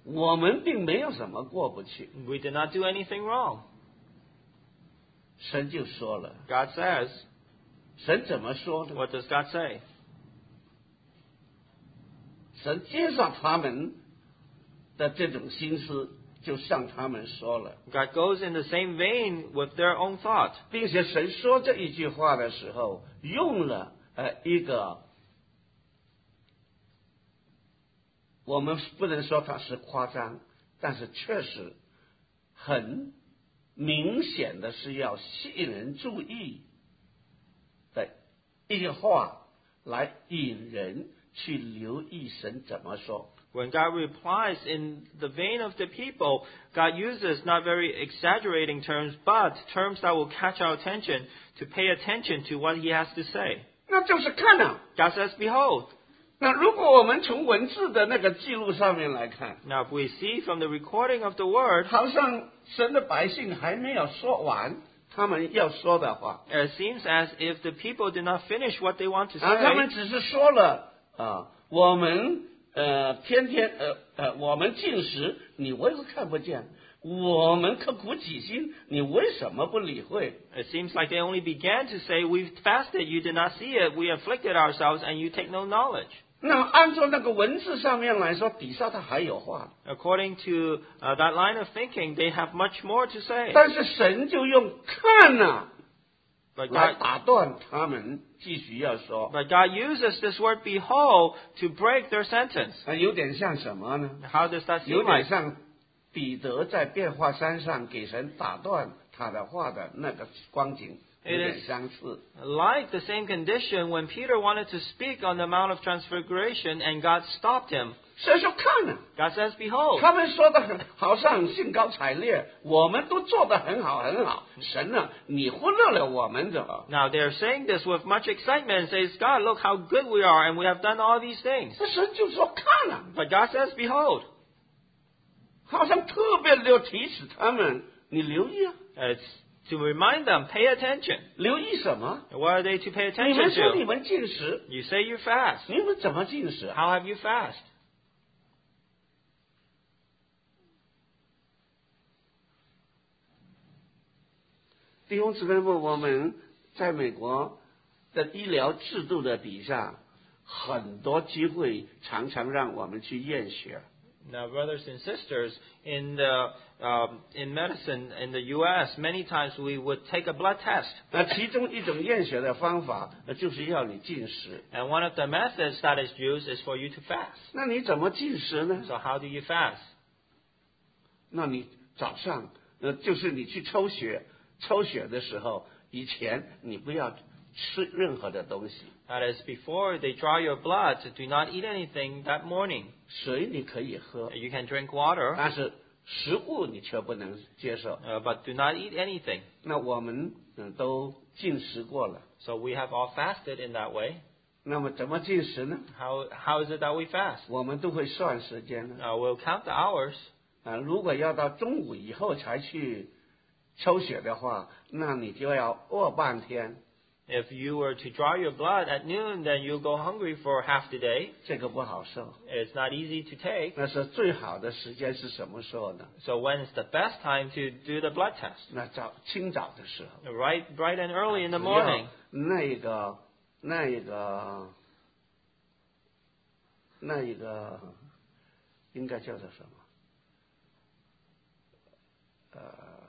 S1: 我们并没有什么过不去。
S2: We did not do anything wrong.
S1: 神就说了，
S2: God says,
S1: 神怎么说呢？
S2: what does God say?
S1: 神接上他们的这种心思，就向他们说了，
S2: God goes in the same vein with their own thought.
S1: 并且神说这一句话的时候，用了呃一个，我们不能说它是夸张，但是确实很明显的是要吸引人注意的一句话，来引人去留意神怎么说。
S2: When God replies in the vein of the people, God uses not very exaggerating terms, but terms that will catch our attention to pay attention to what He has to say.
S1: 那就是看啊。
S2: God says, behold.
S1: 那如果我们从文字的那个记录上面来看，
S2: Now, if we see from the recording of the word,
S1: 好像神的百姓还没有说完他们要说的话，
S2: it seems as if the people did not finish what they want to
S1: 啊，他们
S2: say.
S1: 只是说了啊，我们呃天天呃呃我们进食，你为何看不见？我们刻苦己心，你为什么不理会？
S2: It seems like they only began to say, we've fasted, you did not see it, we afflicted ourselves, and you take no knowledge.
S1: 那按照那个文字上面来说，底下他还有话，
S2: According to uh, that line of thinking, they have much more to say.
S1: 但是神就用看呐、
S2: But
S1: 来
S2: God,
S1: 打断他们继续要说，
S2: but God uses this word behold to break their sentence.
S1: 啊，有点像什么呢？
S2: How does that
S1: 有
S2: seem
S1: 点
S2: like?
S1: 像彼得在变化山上给神打断他的话的那个光景，有
S2: It
S1: 点
S2: is
S1: 相似。
S2: Like the same condition when Peter wanted to speak on the Mount of Transfiguration and God stopped him.
S1: 所以说看呢、
S2: God says, behold.
S1: 他们说的很好像兴高采烈，我们都做得很好很好。神呢、你忽略了我们怎么？
S2: Now they're saying this with much excitement and says, God, look how good we are and we have done all these things.
S1: 那神就说看啊，
S2: But God says, behold.
S1: 好像特别的提示他们，你留意啊，
S2: It's to remind them, pay attention.
S1: 留意什么？
S2: And what are they to pay
S1: 你们
S2: attention
S1: 说你
S2: to?
S1: 们进食，
S2: You say you fast.
S1: 你们怎么进食啊？
S2: How have you fast?
S1: 弟兄姊妹们，我们在美国的医疗制度的底下，很多机会常常让我们去验血。
S2: Now, brothers and sisters, in the um, in medicine in the U S, many times we would take a blood test,
S1: 那其中一种验血的方法，呃就是要你进食。
S2: and one of the methods that is used is for you to fast.
S1: 那你怎么进食呢？
S2: So, how do you fast?
S1: 那你早上，呃，就是你去抽血，抽血的时候，以前你不要吃任何的东西，
S2: That is, before they draw your blood, do not eat anything that morning.
S1: 水你可以喝，
S2: You can drink water,
S1: 但是食物你却不能接受。
S2: uh, but do not eat anything.
S1: 那我们嗯都进食过了，
S2: So we have all fasted in that way.
S1: 那么怎么进食呢？
S2: How how is it that we fast?
S1: 我们都会算时间的。
S2: Uh, we'll count the hours.
S1: 啊，如果要到中午以后才去抽血的话，那你就要饿半天，
S2: If you were to draw your blood at noon, then you'll go hungry for half the day.
S1: 这个不好受。
S2: It's not easy to take.
S1: 那是最好的时间是什么时候呢？
S2: So when is the best time to do the blood test?
S1: 那早清早的时候。
S2: Right, bright and early in the morning.
S1: 那一个，那一个，那一个，应该叫做什么？呃，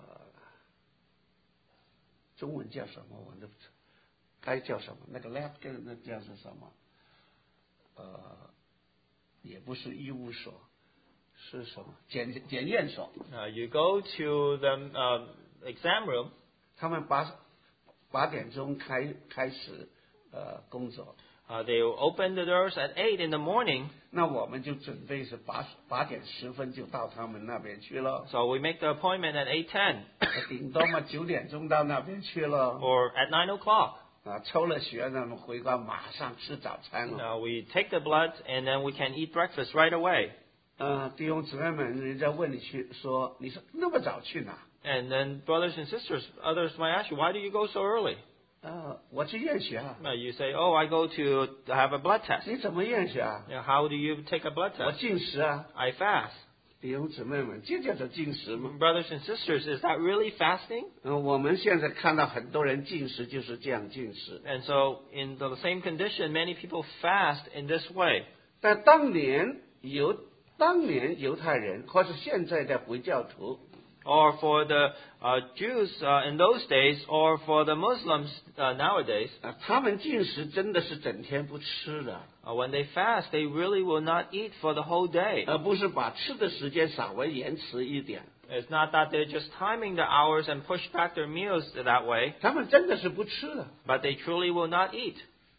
S1: 中文叫什么？我都不知道，该叫什么？那个 lab 跟那叫是什么？呃，也不是医务所，是什么？检检验所。
S2: Uh, you go to the um, exam room.
S1: 他们八八点钟开开始呃工作，
S2: Uh, they will open the doors at eight in the morning.
S1: 那我们就准备是八八点十分就到他们那边去了，
S2: So we make the appointment at eight ten
S1: 顶多嘛九点钟到那边去了，
S2: or at nine o'clock.
S1: 啊，抽了血呢，回家马上吃早餐了。
S2: Uh, we take the blood and then we can eat breakfast right away.
S1: 呃，弟兄姊妹们，人家问你去说，你说那么早去哪？
S2: And then brothers and sisters, others might ask you, why do you go so early?
S1: 呃，我去验血啊。
S2: Uh, you say, oh, I go to have a blood test.
S1: 你怎么验血啊？
S2: You know, how do you take a blood
S1: 我
S2: test?
S1: 进食啊。
S2: I fast.
S1: 弟兄姊妹们，这叫做禁食吗？
S2: Brothers and sisters, is that really fasting?
S1: 嗯，我们现在看到很多人禁食就是这样禁食。
S2: And so, in the same condition, many people fast in this way.
S1: 但当年犹当年犹太人或是现在的回教徒，
S2: Or for the uh, Jews uh, in those days, or for the Muslims uh, nowadays,
S1: 啊，他们禁食真的是整天不吃的，
S2: uh, when they fast, they really will not eat for the whole day.
S1: 而不是把吃的时间稍微延迟一点。
S2: It's not that they're just timing the hours and push back their meals that way,
S1: 他们真的是不吃的。
S2: but they truly will not eat.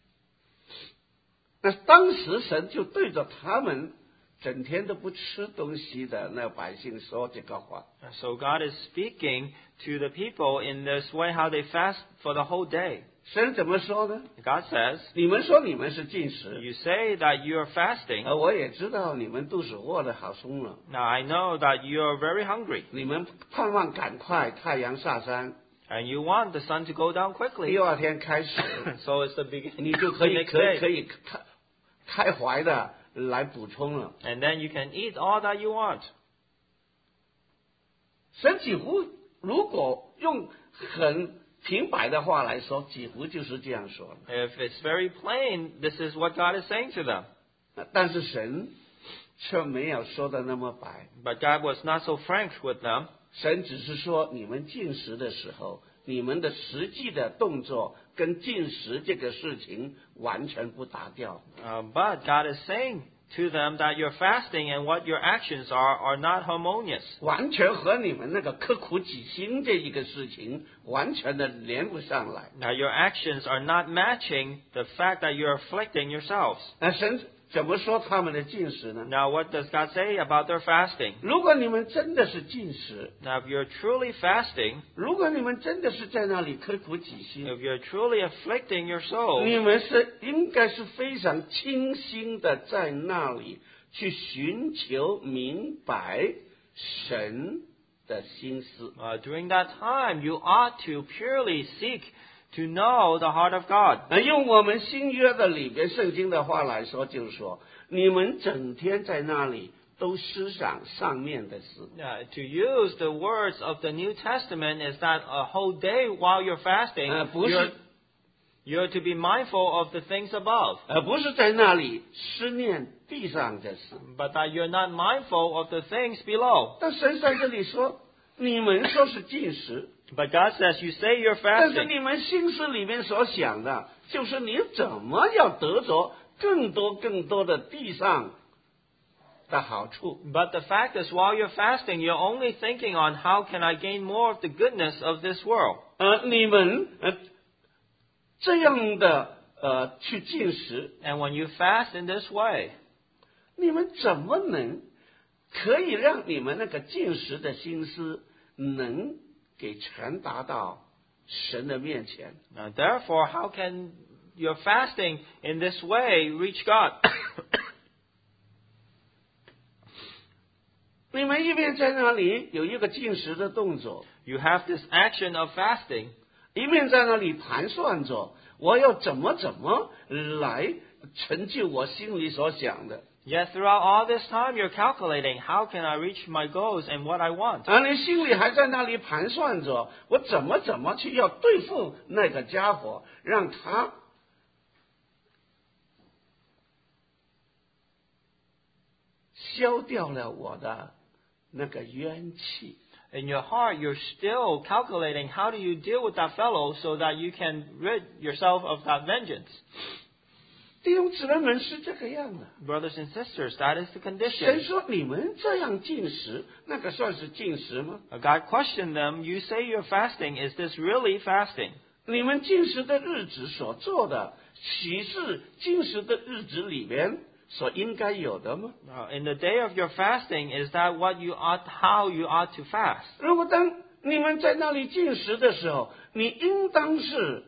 S1: 那当时神就对着他们整天都不吃东西的那百姓说这个话。
S2: So God is speaking to the people in this way, how they fast for the whole day.
S1: 神怎么说呢？
S2: God says,
S1: 你们说你们是禁食，
S2: you say that you are fasting.
S1: 而我也知道你们肚子饿得好松了，
S2: Now I know that you are very hungry,
S1: 你们盼望赶快太阳下山，
S2: and you want the sun to go down
S1: 第
S2: quickly.
S1: 二天开始
S2: So it's the beginning
S1: 你就
S2: of
S1: 可
S2: the
S1: 以
S2: next
S1: 可以可
S2: day.
S1: 以开开怀的来补充了。
S2: And then you can eat all that you want.
S1: 神几乎如果用很平白的话来说，几乎就是这样说的。
S2: If it's very plain, this is what God is saying to them.
S1: 但是神却没有说的那么白，
S2: But God was not so frank with them.
S1: 神只是说你们进食的时候，你们的实际的动作跟进食这个事情完全不搭调。
S2: Uh, but God is saying to them that your fasting and what your actions are are not harmonious.
S1: 完全和你们那个刻苦己心这一个事情完全的连不上来。
S2: Now your actions are not matching the fact that you're afflicting yourselves.
S1: 那神怎么说他们的进食呢？
S2: Now what does God say about their fasting?
S1: 如果你们真的是进食，
S2: Now if you're truly fasting,
S1: 如果你们真的是在那里刻苦己心，
S2: if you're truly afflicting your soul,
S1: 你们是应该是非常清心的在那里去寻求明白神的心思。
S2: uh, during that time you ought to purely seek to know the heart of God.
S1: 那用我们新约的里边圣经的话来说，就是说，你们整天在那里都思想上面的事。
S2: Uh, to use the words of the New Testament is that a whole day while you're fasting,
S1: Uh, 不是-
S2: you're, you're to be mindful of the things above,
S1: 而不是在那里思念地上的事。
S2: but that you're not mindful of the things below.
S1: 但神在这里说，你们说是进食，
S2: But God says, you say you're
S1: 但是
S2: fasting,
S1: 你们心思里面所想的，就是你怎么要得着更多更多的地上的好处。
S2: but the fact is while you're fasting, you're only thinking on how can I gain more of the goodness of this world.
S1: 呃，你们呃这样的呃去进食，
S2: And when you fast in this way,
S1: 你们怎么能可以让你们那个进食的心思能给传达到神的面前？
S2: now therefore, how can your fasting in this way reach God?
S1: 你们一边在那里有一个进食的动作，
S2: You have this action of fasting,
S1: 一面在那里盘算着我要怎么怎么来成就我心里所想的。
S2: yet throughout all this time you're calculating, how can I reach my goals and what I want?
S1: 而你心里还在那里盘算着我怎么怎么去要对付那个家伙，让他消掉了我的那个冤气。
S2: In your heart, you're still calculating how do you deal with that fellow so that you can rid yourself of that vengeance.
S1: 弟兄姊妹们是这个样的。
S2: Brothers and sisters, that is the
S1: 神
S2: condition.
S1: 说你们这样进食，那个算是进食吗？
S2: God questioned them, you say you're fasting, is this really fasting?
S1: 你们进食的日子所做的，岂是进食的日子里边所应该有的吗？
S2: Uh, in the day of your fasting, is that what you ought, how you ought to fast?
S1: 如果当你们在那里进食的时候，你应当是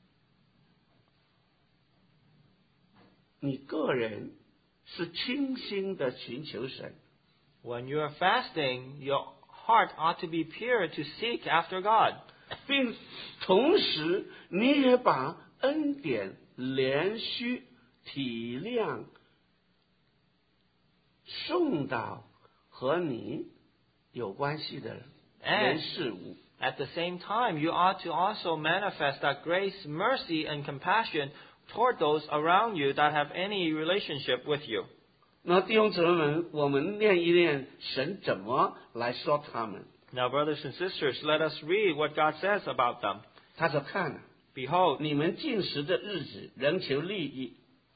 S1: 你个人是清心的寻求神，
S2: When you are fasting, your heart ought to be pure to seek after God.
S1: 并同时你也把恩典、怜恤、体谅送到和你有关系的人事物。
S2: At the same time, you ought to also manifest that grace, mercy, and compassion toward those around you that have any relationship with you.
S1: 那弟兄姊妹们，我们念一念神怎么来说他们。
S2: Now, brothers and sisters, let us read what God says about them.
S1: 他说：“看啊，
S2: Behold,
S1: 你们进食的日子，仍求利益，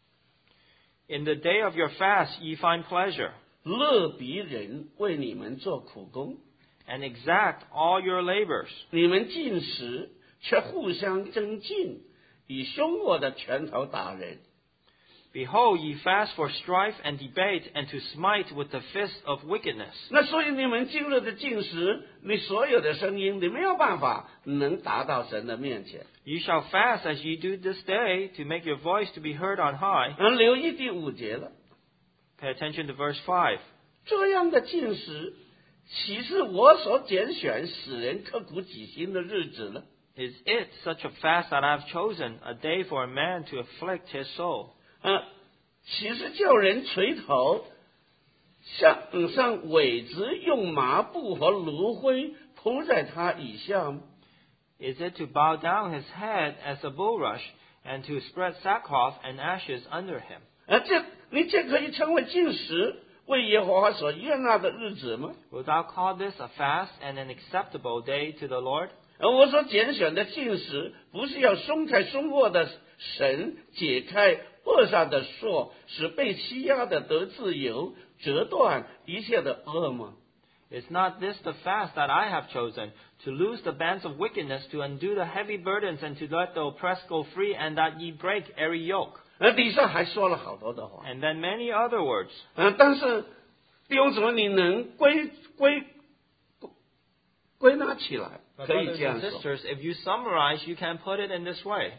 S2: in the day of your fast ye find pleasure,
S1: 勒逼人为你们做苦工。
S2: and exact all your labors.
S1: 你们进食，却互相争竞，以凶恶的拳头打人。
S2: Behold, ye fast for strife and debate, and to smite with the fist of wickedness.
S1: 那所以你们今日的进食，你所有的声音，你没有办法能达到神的面前。
S2: Ye shall fast as ye do this day, to make your voice to be heard on high.
S1: 而留意第五节了，
S2: Pay attention to verse five.
S1: 这样的进食，岂是我所拣选使人刻苦己心的日子呢？
S2: Is it such a fast that I have chosen, a day for a man to afflict his soul?
S1: 呃，岂是叫人垂头，像嗯像苇子用麻布和炉灰铺在他以下吗？
S2: Is it to bow down his head as a bulrush, and to spread sackcloth and ashes under him?
S1: 呃，这你这可以称为进食，为耶和华所悦纳的日子吗？
S2: Wilt thou call this a fast and an acceptable day to the Lord?
S1: 而我所拣选的进食，不是要松开松握的绳，解开扼上的锁，使被欺压的得自由，折断一切的恶吗？
S2: Is not this the fast that I have chosen, to loose the bands of wickedness, to undo the heavy burdens, and to let the oppressed go free, and that ye break every yoke?
S1: 而底下还说了好多的话。
S2: And then many other words.
S1: 嗯，但是弟兄姊妹，你能归归归纳起来，
S2: But
S1: 可以
S2: brothers
S1: 这样
S2: and
S1: 说。
S2: sisters, if you summarize, you can put it in this way.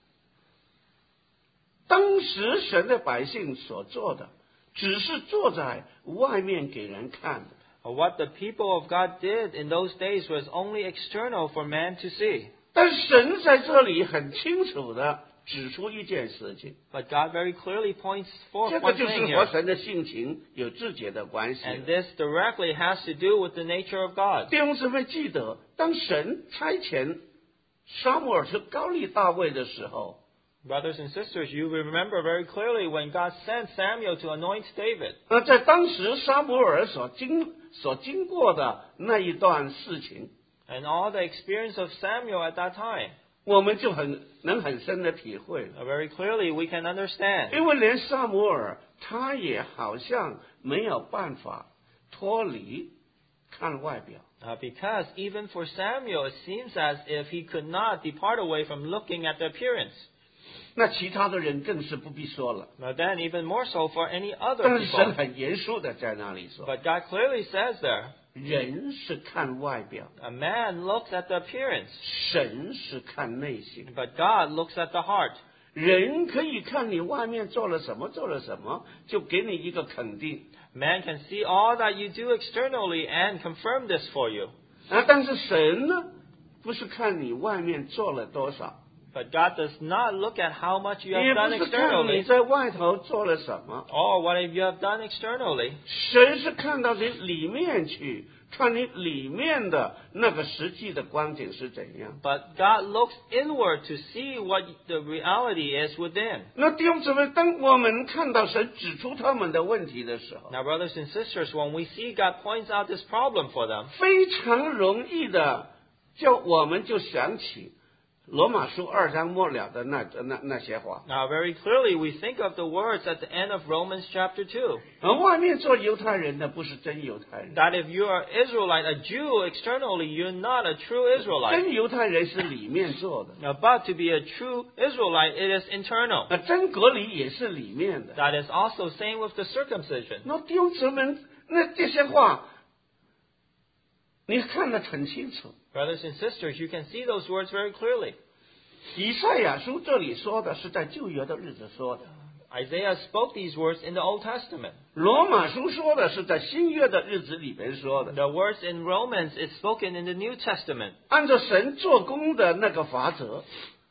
S1: 当时神的百姓所做的，只是坐在外面给人看的。
S2: What the people of God did in those days was only external for man to see.
S1: 但神在这里很清楚的指出一件事情，
S2: But God very clearly points
S1: 这
S2: forth
S1: 个
S2: one
S1: 就是
S2: thing
S1: 和
S2: here.
S1: 神的性情有直接的关系。
S2: And this directly has to do with the nature of God.
S1: 弟兄姊妹记得，当神差遣撒母耳去高丽大卫的时候，
S2: Brothers and sisters, you remember very clearly when God sent Samuel to anoint David.
S1: 那在当时撒母耳所经所经过的那一段事情，
S2: And all the experience of Samuel at that time.
S1: 我们就很能很深的体会了。
S2: Uh, Very clearly we can understand.
S1: 因为连撒母耳他也好像没有办法脱离看外表。
S2: Uh, because even for Samuel, it seems as if he could not depart away from looking at the appearance.
S1: 那其他的人更是不必说了。
S2: Now then, even more so for any other
S1: 但是神
S2: people.
S1: 很严肃的在那里说，
S2: But God clearly says there,
S1: 人是看外表，
S2: a man looks at the appearance,
S1: 神是看内心。
S2: but God looks at the heart.
S1: 人可以看你外面做了什么，做了什么，就给你一个肯定。
S2: Man can see all that you do externally and confirm this for you.
S1: 啊，但是神呢，不是看你外面做了多少，
S2: But God does not look at how much you
S1: 也
S2: have
S1: 不
S2: done
S1: 是看你
S2: externally,
S1: 在外头做了什么。
S2: or what you have done externally.
S1: 神是看到你里面去，看你里面的那个实际的光景是怎样。
S2: But God looks inward to see what the reality is within.
S1: 那弟兄姊妹，当我们看到神指出他们的问题的时候，
S2: Now, brothers and sisters, when we see God points out this problem for them,
S1: 非常容易的，就我们就想起罗马书二章末了的那那那些话。
S2: now very clearly we think of the words at the end of Romans chapter two.
S1: 而外面做犹太人的不是真犹太人，
S2: That if you are Israelite, a Jew externally, you're not a true Israelite.
S1: 真犹太人是里面做的，
S2: Now, but to be a true Israelite, it is internal.
S1: 那真隔离也是里面的。
S2: That is also same with the circumcision.
S1: 那弟兄姊妹，那这些话，你看得很清楚。
S2: Brothers and sisters, you can see those words very clearly.
S1: 以赛亚书这里说的是在旧约的日子说的，
S2: Isaiah spoke these words in the Old Testament.
S1: 罗马书说的是在新约的日子里边说的。
S2: The words in Romans is spoken in the New Testament.
S1: 按照神做工的那个法则，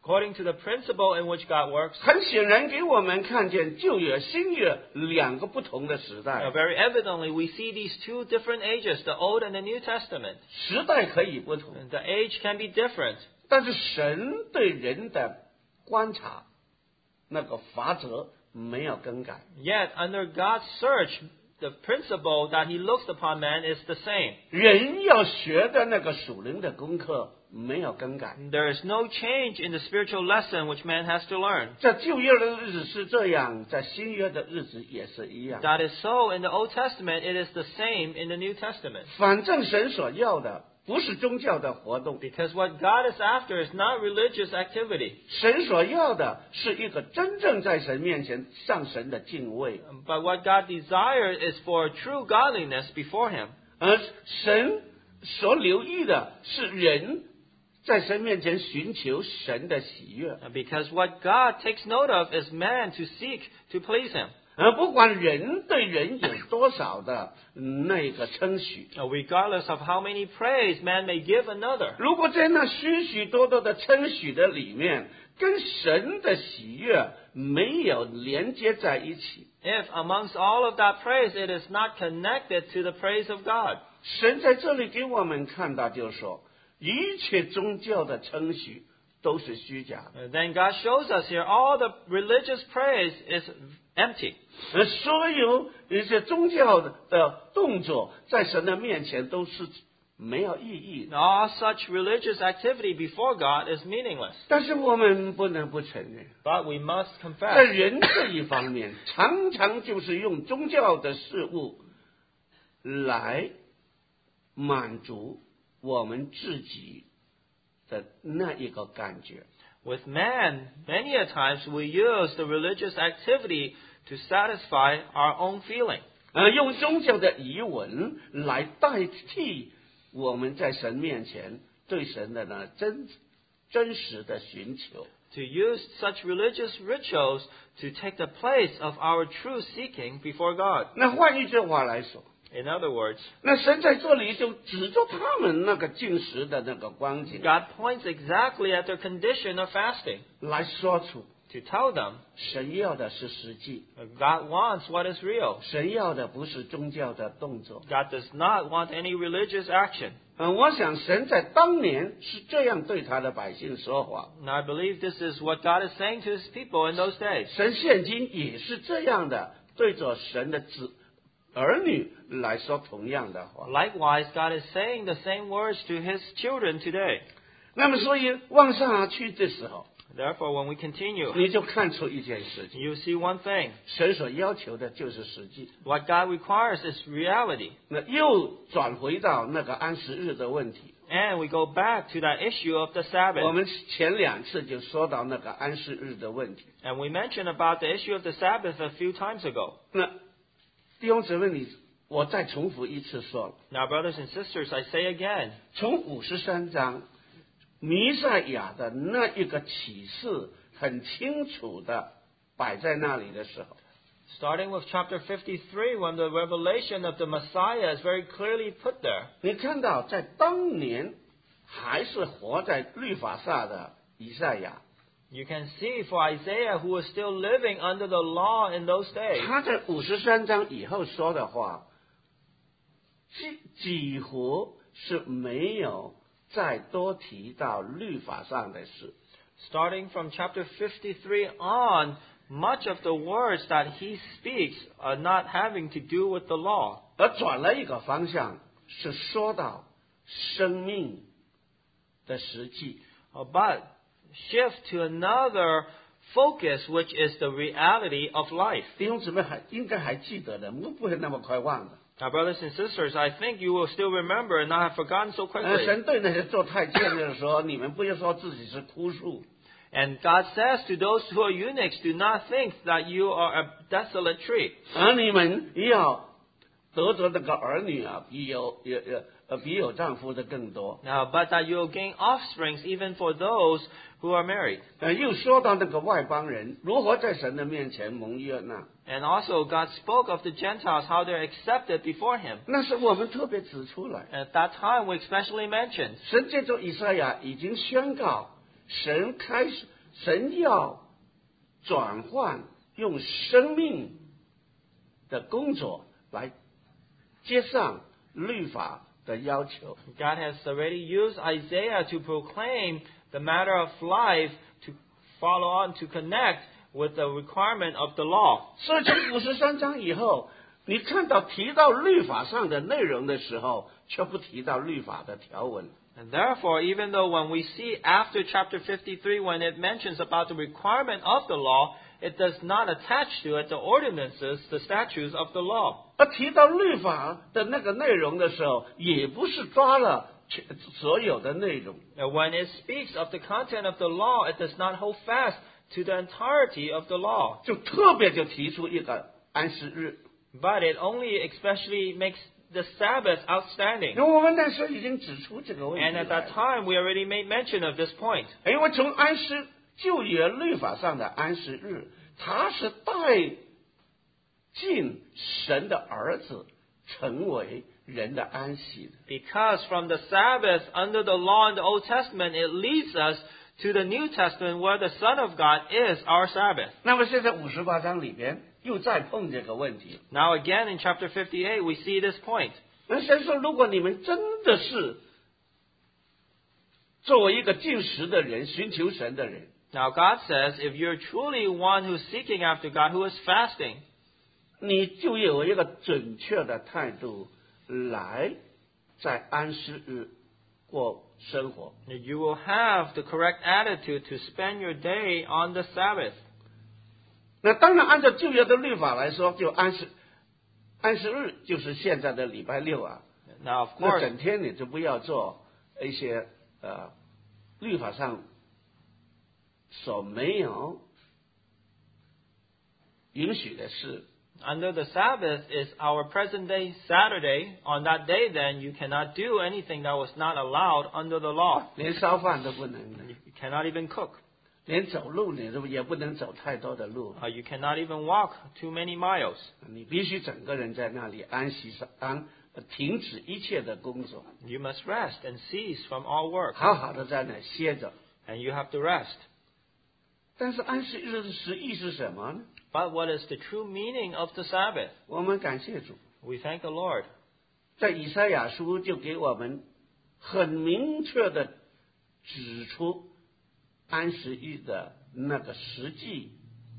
S2: according to the principle in which God works.
S1: 很显然给我们看见旧约、新约两个不同的时
S2: Now,
S1: 代，
S2: very evidently, we see these two different ages, the Old and the New Testament.
S1: 时代可以不同，
S2: And the age can be different.
S1: 但是神对人的观察那个法则没有更改。
S2: Yet, under God's search, the principle that He looks upon man is the same.
S1: 人要学的那个属灵的功课没有更改。
S2: There is no change in the spiritual lesson which man has to learn.
S1: 在旧约的日子是这样，在新约的日子也是一样。
S2: That is so in the Old Testament, it is the same in the New Testament.
S1: 反正神所要的不是宗教的活动，
S2: Because what God is after is not religious activity,
S1: 神所要的是一个真正在神面前向神的敬畏。
S2: but what God desires is for true godliness before Him.
S1: 而神所留意的是人在神面前寻求神的喜悦，
S2: Because what God takes note of is man to seek to please Him.
S1: 而不管人对人有多少的那个称许。
S2: Regardless of how many praise man may give another.
S1: 如果在那许许多多的称许的里面，跟神的喜悦没有连接在一起，
S2: If amongst all of that praise, it is not connected to the praise of God.
S1: 神在这里给我们看到，就是说，一切宗教的称许都是虚假的，
S2: Then God shows us here all the religious praise is empty.
S1: 而所有一些宗教的动作，在神的面前都是没有意义的。
S2: All such religious activity before God is meaningless.
S1: 但是我们不能不承认，
S2: But we must
S1: 在
S2: confess
S1: 人这一方面，常常就是用宗教的事物来满足我们自己的那一个感觉。
S2: with man, many a times we use the religious activity to satisfy our own feeling.
S1: 呃，用宗教的仪文来代替我们在神面前对神的呢真真实的寻求。
S2: To use such religious rituals to take the place of our true seeking before God.
S1: 那换一句话来说，
S2: In other words,
S1: 那神在这里就指着他们那个进食的那个光景
S2: God points exactly at their condition of fasting
S1: 来说出，
S2: to tell them
S1: 神要的是实际，
S2: that God wants what is real.
S1: 神要的不是宗教的动作。
S2: God does not want any religious action.
S1: 嗯，我想神在当年是这样对他的百姓说话，
S2: And I believe this is what God is saying to His people in those days.
S1: 神现今也是这样的对着神的子儿女来说同样的话。
S2: Likewise, God is saying the same words to His children today.
S1: 那么，所以往上去的时候，
S2: Therefore, when we continue,
S1: 你就看出一件事情：
S2: you see one thing.
S1: 神所要求的就是实际。
S2: What God requires is reality.
S1: 那又转回到那个安息日的问题。
S2: And we go back to that issue of the
S1: 我
S2: Sabbath.
S1: 们前两次就说到那个安息日的问题。
S2: And we mentioned about the issue of the Sabbath a few times ago.
S1: 那弟兄姊妹，你我再重复一次说了，
S2: Now, brothers and sisters, I say again,
S1: 从五十三章弥赛亚的那一个启示很清楚的摆在那里的时候，
S2: starting with chapter fifty-three, when the revelation of the Messiah is very clearly put there.
S1: 你看到在当年还是活在律法下的以赛亚，
S2: You can see for Isaiah, who was still living under the law in those days,
S1: 他在五十三章以后说的话，几几乎是没有再多提到律法上的事。
S2: starting from chapter fifty-three on, much of the words that he speaks are not having to do with the law.
S1: 而转了一个方向，是说到生命的实际。
S2: Uh, But shift to another focus, which is the reality of life.
S1: 弟兄姊妹还应该还记得的，我们不会那么快忘的。
S2: Now, brothers and sisters, I think you will still remember and not have forgotten so
S1: 呃，
S2: quickly.
S1: 神对那些做太监的说，你们不要说自己是枯树，
S2: And God says to those who are eunuchs, do not think that you are a desolate tree.
S1: 而你们要得着那个儿女啊，比有有有呃比有丈夫的更多。
S2: Now, but that you will gain offsprings even for those who are married.
S1: 呃，又说到那个外邦人如何在神的面前蒙悦纳，
S2: And also, God spoke of the Gentiles, how they're accepted before Him.
S1: 那是我们特别指出来。
S2: At that time, we especially mentioned
S1: 神借着以赛亚已经宣告，神开始神要转换用生命的工作来接上律法的要求。
S2: God has already used Isaiah to proclaim the matter of life to follow on, to connect with the requirement of the law.
S1: 所以从五十三章以后，你看到提到律法上的内容的时候，却不提到律法的条文。
S2: And therefore, even though when we see after chapter fifty-three, when it mentions about the requirement of the law, it does not attach to it the ordinances, the statutes of the law.
S1: 而提到律法的那个内容的时候，也不是抓了全所有的内容。
S2: Now, when it speaks of the content of the law, it does not hold fast to the entirety of the law.
S1: 就特别就提出一个安息日。
S2: But it only especially makes the Sabbath outstanding.
S1: 因为我们那时候已经指出这个问题
S2: And
S1: 来
S2: at that
S1: 了，
S2: time, we already made mention of this point.
S1: 因为从安息旧约律法上的安息日，它是带进神的儿子成为人的安息的。
S2: Because from the Sabbath under the law in the Old Testament, it leads us to the New Testament where the Son of God is our Sabbath.
S1: 那么现在五十八章里边又再碰这个问题。
S2: Now again in chapter fifty-eight, we see this point.
S1: 那神说，如果你们真的是作为一个进食的人，寻求神的人，
S2: Now God says, if you're truly one who's seeking after God, who is fasting,
S1: 你就有一个准确的态度来在安息日过生活。
S2: you will have the correct attitude to spend your day on the Sabbath.
S1: 那当然，按照旧约的律法来说，就安息安息日就是现在的礼拜六啊。
S2: Now, of
S1: 那
S2: course,
S1: 整天你就不要做一些呃律法上所没有允许的事。
S2: under the Sabbath is our present day Saturday. On that day, then, you cannot do anything that was not allowed under the law.
S1: 连烧饭都不能的，
S2: You cannot even cook.
S1: 连走路你都也不能走太多的路，
S2: Uh, you cannot even walk too many miles.
S1: 你必须整个人在那里安息上安，呃停止一切的工作，
S2: You must rest and cease from all work.
S1: 好好的在那歇着。
S2: And you have to rest.
S1: 但是安息日的实意是什么呢？
S2: But what is the true meaning of the Sabbath?
S1: 我们感谢主，
S2: We thank the Lord.
S1: 在以赛亚书就给我们很明确的指出安息日的那个实际。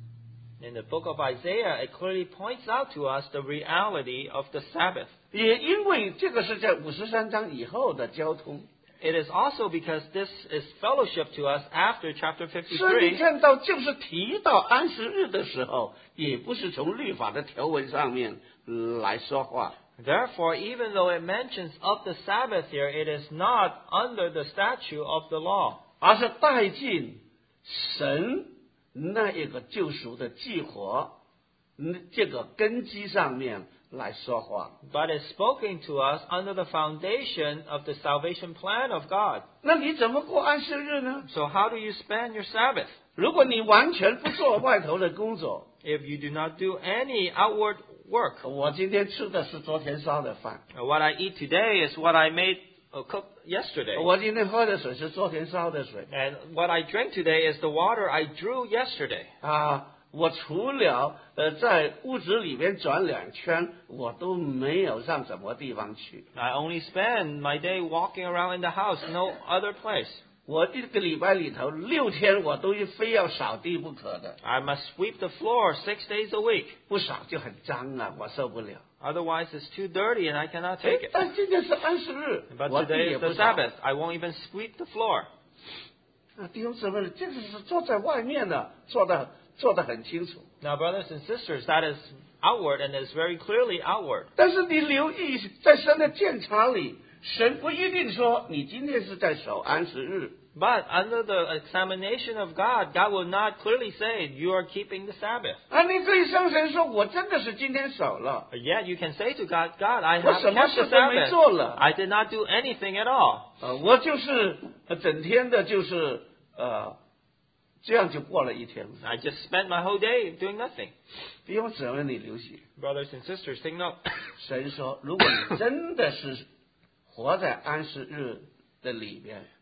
S2: In the book of Isaiah, it clearly points out to us the reality of the Sabbath.
S1: 也因为这个是在五十三章以后的交通，
S2: It is also because this is fellowship to us after chapter
S1: 所以
S2: fifty-three.
S1: 你看到就是提到安息日的时候，也不是从律法的条文上面来说话，
S2: Therefore, even though it mentions of the Sabbath here, it is not under the statute of the law,
S1: 而是带进神那一个救赎的计划，嗯这个根基上面来说话。
S2: but is spoken to us under the foundation of the salvation plan of God.
S1: 那你怎么过安息日呢？
S2: So how do you spend your Sabbath?
S1: 如果你完全不做外头的工作，
S2: If you do not do any outward work,
S1: 我今天吃的是昨天烧的饭，
S2: what I eat today is what I made uh, cooked yesterday.
S1: 我今天喝的水是昨天烧的水
S2: And what I drink today is the water I drew yesterday.
S1: 啊。我除了呃在屋子里面转两圈，我都没有上什么地方去。
S2: I only spend my day walking around in the house, no other place.
S1: 我一个礼拜里头六天，我都非要扫地不可的，
S2: I must sweep the floor six days a week.
S1: 不扫就很脏啊，我受不了。
S2: Otherwise, it's too dirty and I cannot take it.
S1: 但今天是安息日，
S2: But
S1: 我地
S2: today
S1: 也
S2: is
S1: 不
S2: the
S1: 扫。
S2: Sabbath. I won't even sweep the floor.
S1: 啊，弟兄姊妹，这个是坐在外面的，做的做的很清楚。
S2: Now, brothers and sisters, that is outward and is very clearly outward.
S1: 但是你留意，在神的鉴察里，神不一定说你今天是在守安息日。
S2: But under the examination of God, God will not clearly say you are keeping the Sabbath.
S1: 啊，你可以向神说，我真的是今天守了，
S2: But yet you can say to God, God, I
S1: 我
S2: have
S1: 什么
S2: kept
S1: 事
S2: the
S1: 都没
S2: Sabbath.
S1: 做了，
S2: I did not do anything at all.
S1: 呃，我就是呃整天的，就是呃，这样就过了一天。
S2: I just spent my whole day doing nothing.
S1: 弟兄姊妹，你留心，
S2: Brothers and sisters, take note.
S1: 神说，如果你真的是活在安息日的里边，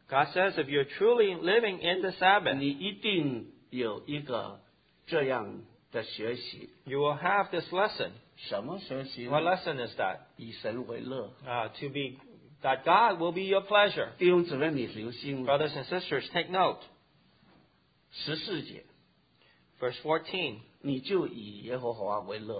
S2: God says if you're truly living in the Sabbath,
S1: 你一定有一个这样的学习。
S2: you will have this lesson.
S1: 什么学习呢？
S2: What lesson is that?
S1: 以神为乐。
S2: Uh, to be that God will be your pleasure.
S1: 弟兄姊妹，你留心了
S2: Brothers and sisters, take note.
S1: 十四节，
S2: Verse fourteen.
S1: 你就以耶和华为乐。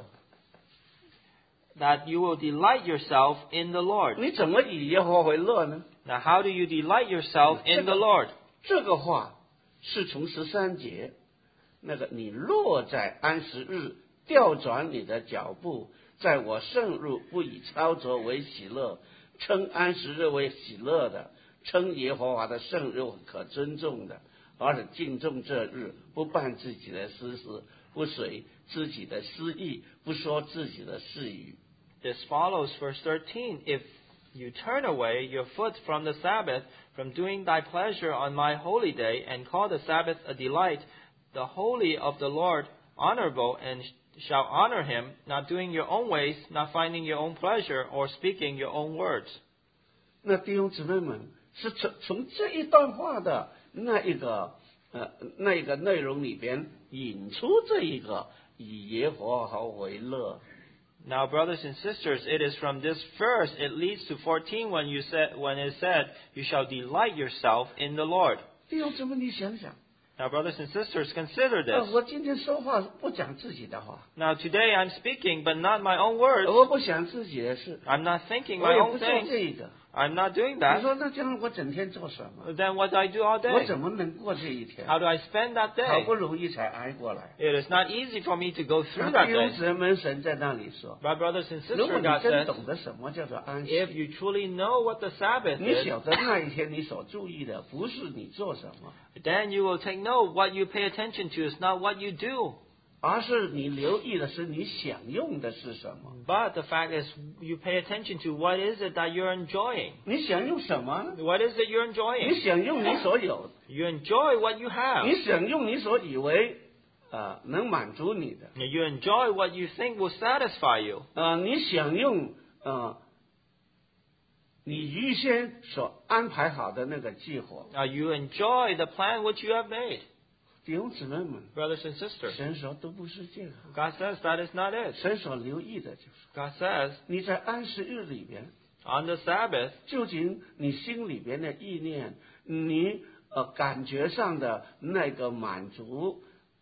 S2: That you will delight yourself in the Lord.
S1: 你怎么以耶和华为乐呢？
S2: Now, how do you delight yourself in the Lord?
S1: 这个话是从十三节，那个你若在安息日调转你的脚步，在我圣日不以操作为喜乐，称安息日为喜乐的，称耶和华的圣日可尊重的，而且敬重这日，不办自己的私事，不随自己的私意，不说自己的私语。
S2: This follows verse thirteen. If you turn away your foot from the Sabbath, from doing thy pleasure on my holy day, and call the Sabbath a delight, the holy of the Lord honorable, and shall honor him, not doing your own ways, not finding your own pleasure, or speaking your own words.
S1: 那弟兄姊妹们是从从这一段话的那一个呃那一个内容里边引出这一个以耶和华为乐。
S2: Now, brothers and sisters, it is from this verse it leads to fourteen when you said when it said, "You shall delight yourself in the Lord."
S1: 弟兄姊妹，你想想，
S2: Now, brothers and sisters, consider
S1: 呃
S2: this.
S1: 我今天说话不讲自己的话，
S2: Now, today I'm speaking, but not my own words.
S1: 我不想自己的事，
S2: I'm not thinking
S1: 我
S2: my
S1: 也
S2: own
S1: 不做
S2: things.
S1: 这个。
S2: I'm not doing
S1: 你
S2: that.
S1: 说那这样我整天做什么？
S2: Then what do I do all
S1: 我
S2: day?
S1: 怎么能过这一天？
S2: How do I spend that
S1: 好
S2: day?
S1: 不容易才挨过来。
S2: It is not easy for me to go through
S1: 那
S2: that
S1: 弟兄
S2: day.
S1: 姊妹，神在那里说，
S2: But brothers and
S1: 如果
S2: sisters,
S1: 你
S2: God
S1: 真
S2: says,
S1: 懂得什么叫做安息，
S2: if you truly know what the Sabbath
S1: 你
S2: is,
S1: 晓得那一天你所注意的不是你做什么，
S2: then you will take note. What you pay attention to is not what you do.
S1: 而是你留意的是你享用的是什么。
S2: But the fact is, you pay attention to what is it that you're enjoying.
S1: 你享用什么？
S2: What is it you're
S1: 你
S2: enjoying?
S1: 享用你所有，
S2: You enjoy what you have.
S1: 你享用你所以为呃能满足你的，
S2: You enjoy what you think will satisfy you.
S1: 呃，你享用呃你预先所安排好的那个计划。
S2: Now, you enjoy the plan which you have made.
S1: 弟兄姊妹们，
S2: Brothers and sisters,
S1: 神说都不是这个，
S2: God says that is not it.
S1: 神所留意的就是
S2: God says,
S1: 你在安息日里边，
S2: on the Sabbath,
S1: 究竟你心里边的意念，你呃感觉上的那个满足，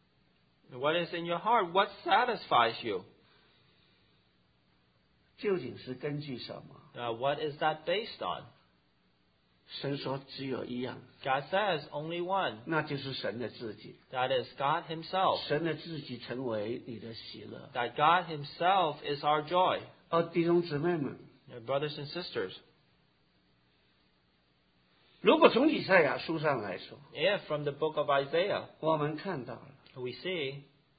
S2: what is in your heart? What satisfies you?
S1: 究竟是根据什么？
S2: Uh, what is that based on?
S1: 神说只有一样，
S2: God says only one.
S1: 那就是神的自己。
S2: That is God Himself.
S1: 神的自己成为你的喜乐。
S2: That God Himself is our joy.
S1: 哦，弟兄姊妹们，
S2: Now, brothers and sisters,
S1: 如果从以赛亚书上来说，
S2: if from the book of Isaiah
S1: 我们看到了，
S2: we see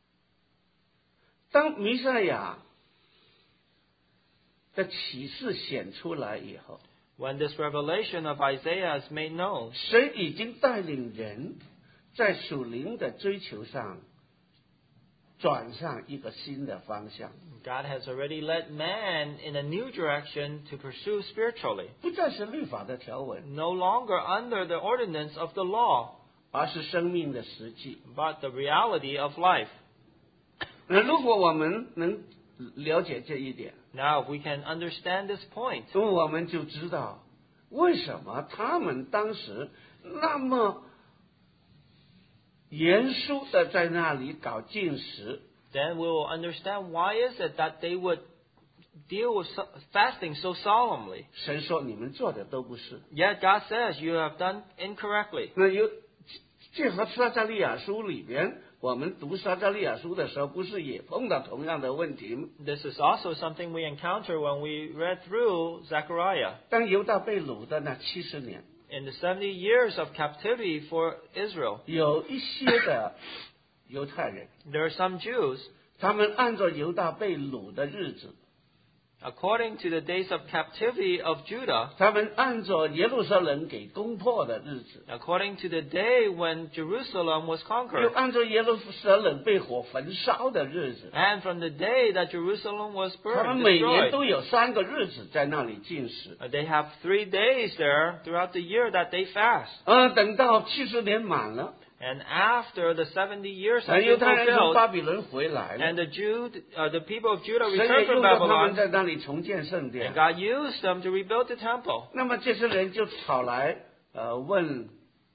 S1: 当弥赛亚的启示显出来以后，
S2: when this revelation of Isaiah is made known,
S1: 神已经带领人在属灵的追求上转上一个新的方向，
S2: God has already led man in a new direction to pursue spiritually,
S1: 不再是律法的条文，
S2: no longer under the ordinance of the law,
S1: 而是生命的实际。
S2: but the reality of life.
S1: 那如果我们能了解这一点，
S2: Now, if we can understand this point,
S1: 那么我们就知道为什么他们当时那么严肃的在那里搞禁食。
S2: then we will understand why is it that they would deal with so- fasting so solemnly.
S1: 神说你们做的都不是。
S2: Yet God says you have done incorrectly.
S1: 那有这和撒迦利亚书里边，我们读撒迦利亚书的时候，不是也碰到同样的问题吗？
S2: This is also something we encounter when we read through Zechariah.
S1: 当犹大被掳的那七十年，
S2: In the seventy years of captivity for Israel,
S1: 有一些的犹太人，
S2: there are some Jews
S1: 他们按照犹大被掳的日子，
S2: according to the days of captivity of Judah,
S1: 他们按着耶路撒冷给攻破的日子，
S2: according to the day when Jerusalem was
S1: 又
S2: conquered,
S1: 按照耶路撒冷被火焚烧的日子，
S2: and from the day that Jerusalem was
S1: 他们
S2: burned,
S1: 每年
S2: destroyed.
S1: 都有三个日子在那里禁食。
S2: Uh, They have three days there throughout the year that they fast.
S1: 呃，等到七十年满了，
S2: And after the seventy years
S1: 呃
S2: have
S1: 犹
S2: been
S1: 太人从
S2: fulfilled,
S1: 巴比伦回来了，
S2: and the Jude, uh, the people of Judah
S1: 神也
S2: returned
S1: 用
S2: from
S1: 到他们
S2: Babylon,
S1: 在那里重建圣
S2: and
S1: 殿。
S2: God used them to rebuild the temple.
S1: 那么这些人就跑来呃问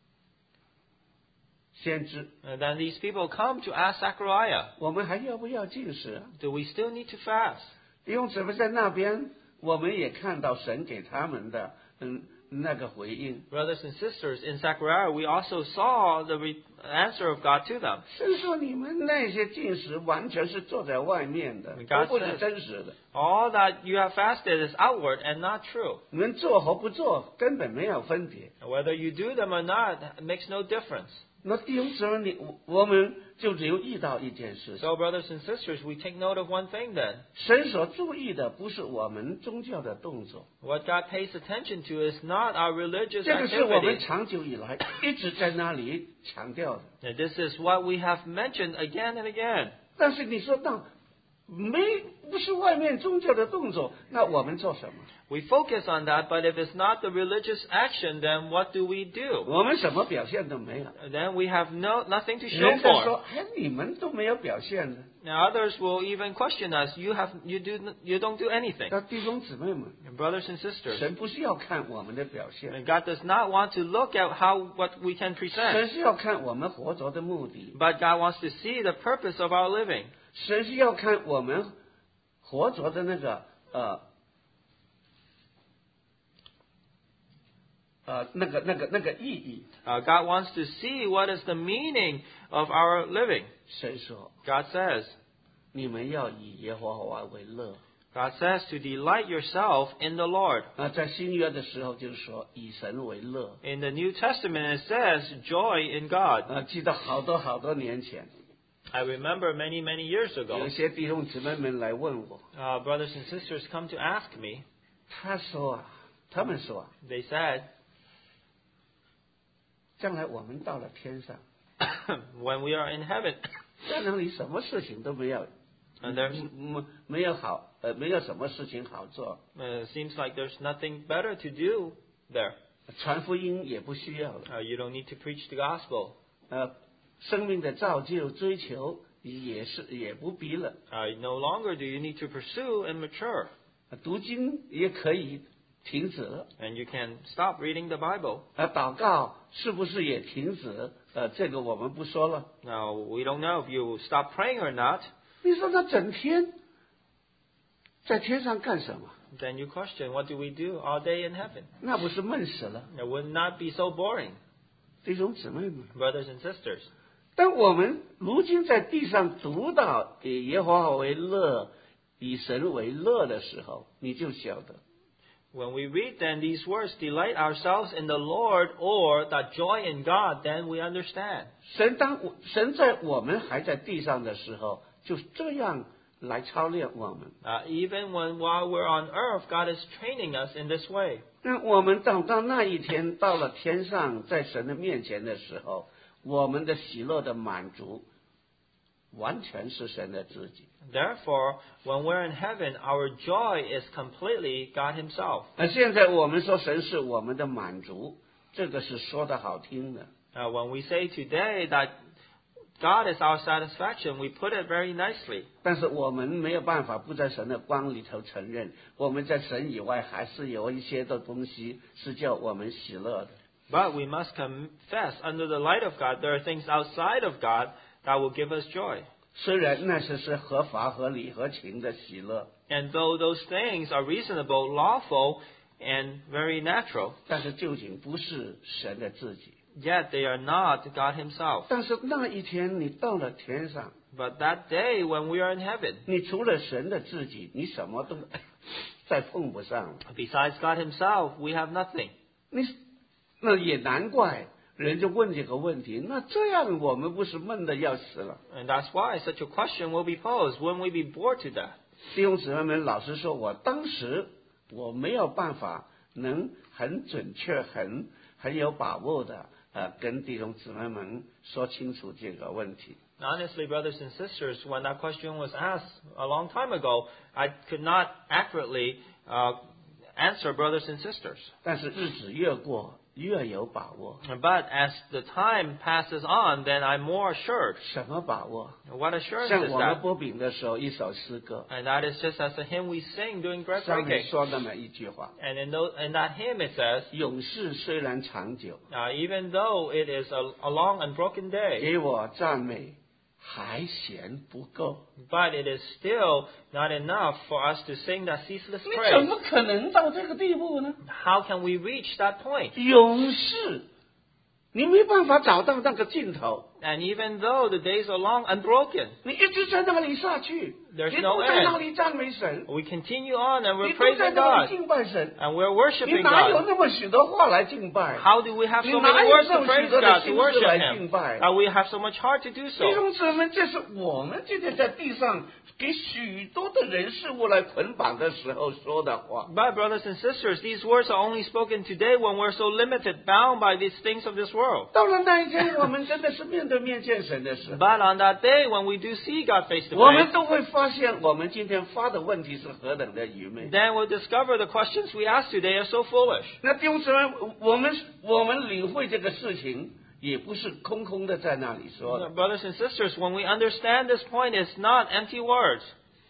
S1: 先知，
S2: And then these people come to ask Zechariah,
S1: 我们还要不要禁食啊？
S2: do we still need to fast?
S1: 弟兄姊妹在那边，我们也看到神给他们的嗯那个回应。
S2: Brothers and sisters, in Zechariah we also saw the re- answer of God to them.
S1: 神说你们那些禁食完全是坐在外面的，
S2: God
S1: 都不是
S2: said-
S1: 真实的。
S2: All that you have fasted is outward and not true.
S1: 你们做和不做根本没有分别。
S2: Whether you do them or not it makes no difference.
S1: 那弟兄姊妹，你我我们就只有遇到一件事情，
S2: So, brothers and sisters, we take note of one thing then.
S1: 神所注意的不是我们宗教的动作，
S2: What God pays attention to is not our religious
S1: 这个是我们
S2: activity.
S1: 长久以来一直在那里强调的。
S2: And this is what we have mentioned again and again.
S1: 但是你说那没不是外面宗教的动作，那我们做什么？
S2: We focus on that, but if it's not the religious action, then what do we do?
S1: 我们什么表现都没有。
S2: Then we have no nothing to show
S1: 人家
S2: for.
S1: 说：“哎，你们都没有表现的。
S2: Now others will even question us. You have, you do, you don't do anything. ”
S1: 那弟兄姊妹们，
S2: And brothers and sisters,
S1: 神不是要看我们的表现，
S2: and God does not want to look at how what we can
S1: 神
S2: present,
S1: 是要看我们活着的目的，
S2: but God wants to see the purpose of our living.
S1: 神是要看我们活着的那个呃呃那个那个那个意义。
S2: Uh, God wants to see what is the meaning of our living.
S1: 神说
S2: God says,
S1: 你们要以耶和华为乐。
S2: God says to delight yourself in the Lord.
S1: 啊，在新约的时候就是说以神为乐。
S2: In the New Testament, it says joy in God.
S1: 啊，记得好多好多年前，
S2: I remember many, many years
S1: 有
S2: ago,
S1: 一些弟兄姊妹们来问我，
S2: uh, brothers and sisters come to ask me.
S1: 他说啊，他们说啊，
S2: They said,
S1: 将来我们到了天上，
S2: when we are in heaven,
S1: 在那里什么事情都没有，
S2: and there's
S1: 嗯没有好呃没有什么事情好做，
S2: uh, seems like there's nothing better to do there.
S1: 传福音也不需要了，
S2: Uh, you don't need to preach the gospel.
S1: 呃，生命的造就追求也是也不必了，
S2: Uh, no longer do you need to pursue and mature,
S1: 读经也可以停止了，
S2: and you can stop reading the Bible.
S1: 呃，祷告是不是也停止？呃，这个我们不说了。
S2: Now, we don't know if you stop praying or not.
S1: 你说他整天在天上干什么？
S2: Then you question, what do we do all day in heaven?
S1: 那不是闷死了，
S2: It would not be so boring,
S1: 弟兄姊妹们。
S2: brothers and sisters.
S1: 当我们如今在地上读到以耶和华为乐，以神为乐的时候，你就晓得，
S2: When we read then these words, delight ourselves in the Lord, or that joy in God, then we understand.
S1: 神当我神在我们还在地上的时候，就这样来操练我们。
S2: Uh, even when while we're on earth, God is training us in this way.
S1: 那我们等到那一天到了天上，在神的面前的时候，我们的喜乐的满足，完全是神的自己。
S2: Therefore, when we're in heaven, our joy is completely God Himself.
S1: 而现在我们说神是我们的满足，这个是说的好听的。
S2: Uh, when we say today that God is our satisfaction, we put it very nicely.
S1: 但是我们没有办法不在神的光里头承认，我们在神以外还是有一些的东西是叫我们喜乐的。
S2: But we must confess under the light of God, there are things outside of God that will give us joy.
S1: 虽然那些是合法、合理、合情的喜乐，
S2: And though those things are reasonable, lawful, and very natural,
S1: 但是究竟不是神的自己。
S2: yet they are not God Himself.
S1: 但是那一天你到了天上，
S2: But that day when we are in heaven,
S1: 你除了神的自己，你什么都再碰不上了。
S2: besides God Himself, we have nothing.
S1: 你那也难怪人就问这个问题。那这样我们不是闷得要死了？
S2: And that's why such a question will be posed. Wouldn't we be bored to death?
S1: 弟兄姊妹们，老实说，我当时我没有办法能很准确、很很有把握的呃跟弟兄姊妹们说清楚这个问题。
S2: Honestly, brothers and sisters, when that question was asked a long time ago, I could not accurately uh, answer brothers and sisters.
S1: 但是日子越过，越有把握。
S2: But as the time passes on, then I'm more assured.
S1: 什么把握？
S2: What assurance
S1: 像
S2: is
S1: 我们
S2: that?
S1: 播饼的时候，一首诗歌
S2: And that is just as the hymn we sing during bread
S1: 上面
S2: breaking.
S1: 说那么一句话：
S2: And in, those, in that hymn it says,
S1: 永世虽然长久，
S2: uh, even though it is a, a long and broken day,
S1: 给我赞美还嫌不够。
S2: but it is still not enough for us to sing that ceaseless
S1: 你怎
S2: praise.
S1: 么可能到这个地步呢？
S2: How can we reach that point?
S1: 永世，你没办法找到那个尽头，
S2: And even though the days are long and broken,
S1: 你一直在那里下去，
S2: There's
S1: 你
S2: no
S1: 都在
S2: end.
S1: 那里赞美神，
S2: we continue on and
S1: 你
S2: we're
S1: 都在
S2: praising
S1: 那里
S2: God.
S1: 敬拜神，
S2: And we're
S1: 你
S2: worshiping
S1: 哪有
S2: God.
S1: 那么许多话来敬拜？
S2: How do we have
S1: 你
S2: so
S1: 哪
S2: many
S1: 有
S2: words
S1: 那
S2: to
S1: 么许
S2: praise
S1: 多的
S2: God, to
S1: 心思
S2: worship
S1: 来
S2: Him?
S1: 敬拜？
S2: And we have so much heart to do
S1: 弟
S2: so.
S1: 兄姊妹，这是我们今天在地上给许多的人事物来捆绑的时候说的话。
S2: But brothers and sisters, these words are only spoken today when we're so limited, bound by these things of this world.
S1: 到了那一天，我们真的是面对面见神的时候，
S2: But on that day, when we do see God face to
S1: 我们
S2: face,
S1: 都会发现，我们今天发的问题是何等的愚昧。
S2: then we'll discover the questions we ask today are so foolish.
S1: 那弟兄姊妹，我们我们领会这个事情，也不是空空的在那里说的。
S2: Brothers and sisters, when we understand this point, it's not empty words.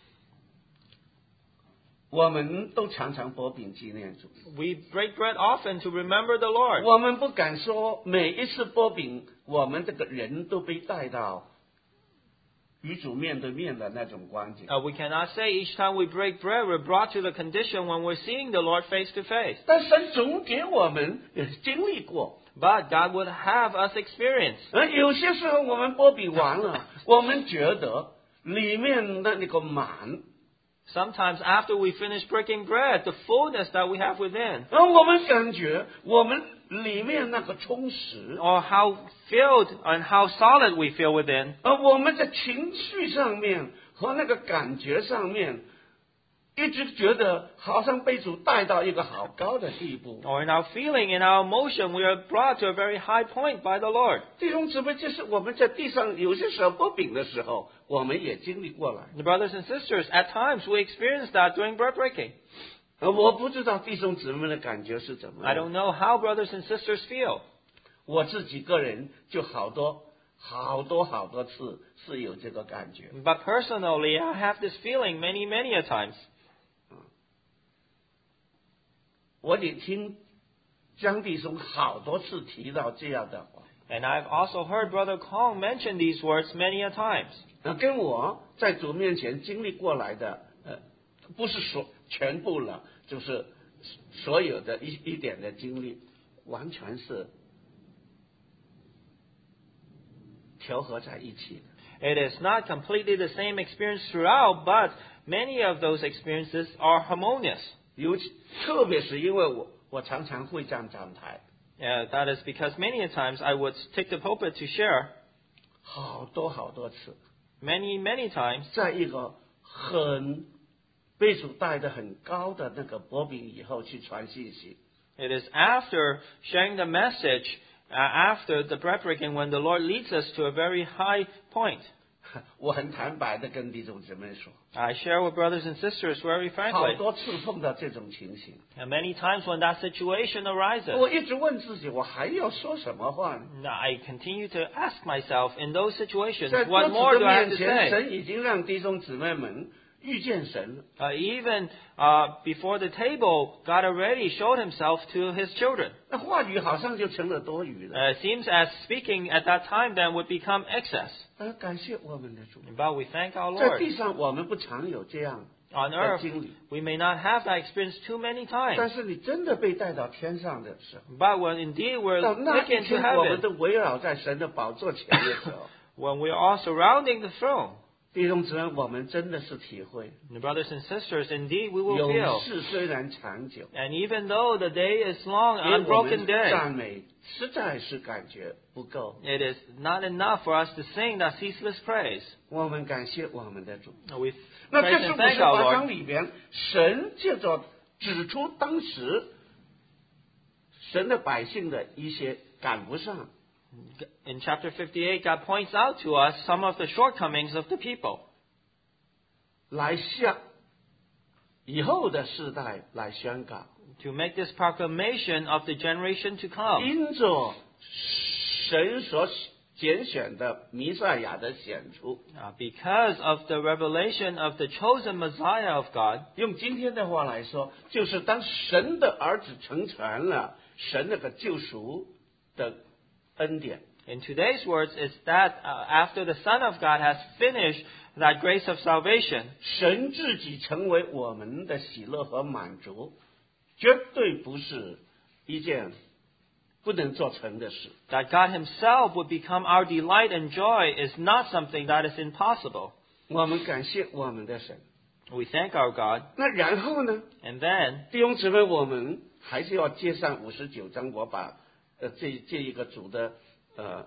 S1: 我们都常常拨饼纪念主，
S2: We break bread often to remember the Lord.
S1: 我们不敢说每一次拨饼，我们这个人都被带到与主面对面的那种光景。
S2: Uh, we cannot say each time we break bread, we're brought to the condition when we're seeing the Lord face to face.
S1: 但神总给我们也经历过，
S2: But God would have us experience.
S1: 而有些时候我们拨饼完了，我们觉得里面的那个满，
S2: Sometimes after we finish breaking bread, the fullness that we have within,
S1: 而我们感觉我们里面那个充实，
S2: or how filled and how solid we feel within,
S1: 而我们在情绪上面和那个感觉上面，一直觉得好像被主带到一个好高的地步。
S2: or in our feeling, in our emotion, we are brought to a very high point by the Lord.
S1: 弟兄姊妹，就是我们在地上有些时候拨饼的时候，我们也经历过来。
S2: Brothers and sisters, at times we experience that during bread breaking.
S1: 而我不知道弟兄姊妹的感觉是怎么
S2: I
S1: 样。
S2: don't know how brothers and sisters feel.
S1: 我自己个人就好多好多好多次是有这个感觉。
S2: But personally, I have this feeling many, many a times.
S1: 我也听江弟兄好多次提到这样的话，
S2: And I've also heard Brother Kong mention these words many a times.
S1: 那跟我在主面前经历过来的，呃，不是所全部了，就是所有的一一点的经历，完全是调和在一起的。
S2: It is not completely the same experience throughout, but many of those experiences are harmonious.
S1: 尤其特别是因为我我常常会站站台，
S2: Yeah, that is because many a times I would take the pulpit to share
S1: 好多好多次，
S2: many, many times
S1: 在一个很被主带的很高的那个波饼以后去传信息。
S2: It is after sharing the message, uh, after the bread breaking, when the Lord leads us to a very high point.
S1: 我很坦白的跟弟兄姊妹说，
S2: I share with brothers and sisters very
S1: 好
S2: frankly.
S1: 多次碰到这种情形，
S2: And many times when that situation arises,
S1: 我一直问自己，我还要说什么话呢？
S2: I continue to ask myself in those situations,
S1: 在
S2: what
S1: 多
S2: more
S1: 子
S2: do
S1: 的
S2: I have
S1: 面
S2: to
S1: 前，
S2: say?
S1: 神已经让弟兄姊妹们遇见神了。
S2: Uh, even uh, before the table, God already showed himself to his children.
S1: 那话语好像就成了多余了。
S2: Uh, it seems as speaking at that time then would become excess.
S1: 而感谢我们的主，
S2: But we thank our
S1: 在
S2: Lord.
S1: 地上我们不常有这样
S2: On
S1: 的
S2: earth,
S1: 经历，
S2: we may not have that experience too many
S1: 但
S2: times.
S1: 是你真的被带到天上的时候，
S2: But when indeed we're
S1: 到那一
S2: taken to
S1: 天我们
S2: heaven,
S1: 都围绕在神的宝座前的时候，
S2: when we're all surrounding the throne,
S1: 弟兄姊妹，我们真的是体会，
S2: And brothers and sisters, indeed we will
S1: 永
S2: feel.
S1: 世虽然长久，
S2: And even though the day is long,
S1: 因为
S2: an
S1: 我们
S2: unbroken day,
S1: 赞美实在是感觉不够。
S2: it is not enough for us to sing that ceaseless praise.
S1: 我们感谢我们的主。
S2: We
S1: 那
S2: praise
S1: 这是
S2: and
S1: 五
S2: thank
S1: 十
S2: our
S1: 八
S2: Lord.
S1: 章里边，神借着指出当时神的百姓的一些赶不上，
S2: In chapter fifty-eight, God points out to us some of the shortcomings of the people
S1: 来向以后的世代来宣告，
S2: to make this proclamation of the generation to come.
S1: 因着神所拣选的弥赛亚的显出，
S2: Uh, because of the revelation of the chosen Messiah of God,
S1: 用今天的话来说，就是当神的儿子成全了神那个救赎的恩典，
S2: in today's words, is that uh, after the Son of God has finished that grace of salvation,
S1: 神自己成为我们的喜乐和满足，绝对不是一件不能做成的事。
S2: that God Himself would become our delight and joy is not something that is impossible.
S1: 我们感谢我们的神。
S2: We thank our God.
S1: 那然后呢，
S2: And then,
S1: 弟兄姊妹，我们还是要接上五十九章，我把呃这这一个主的呃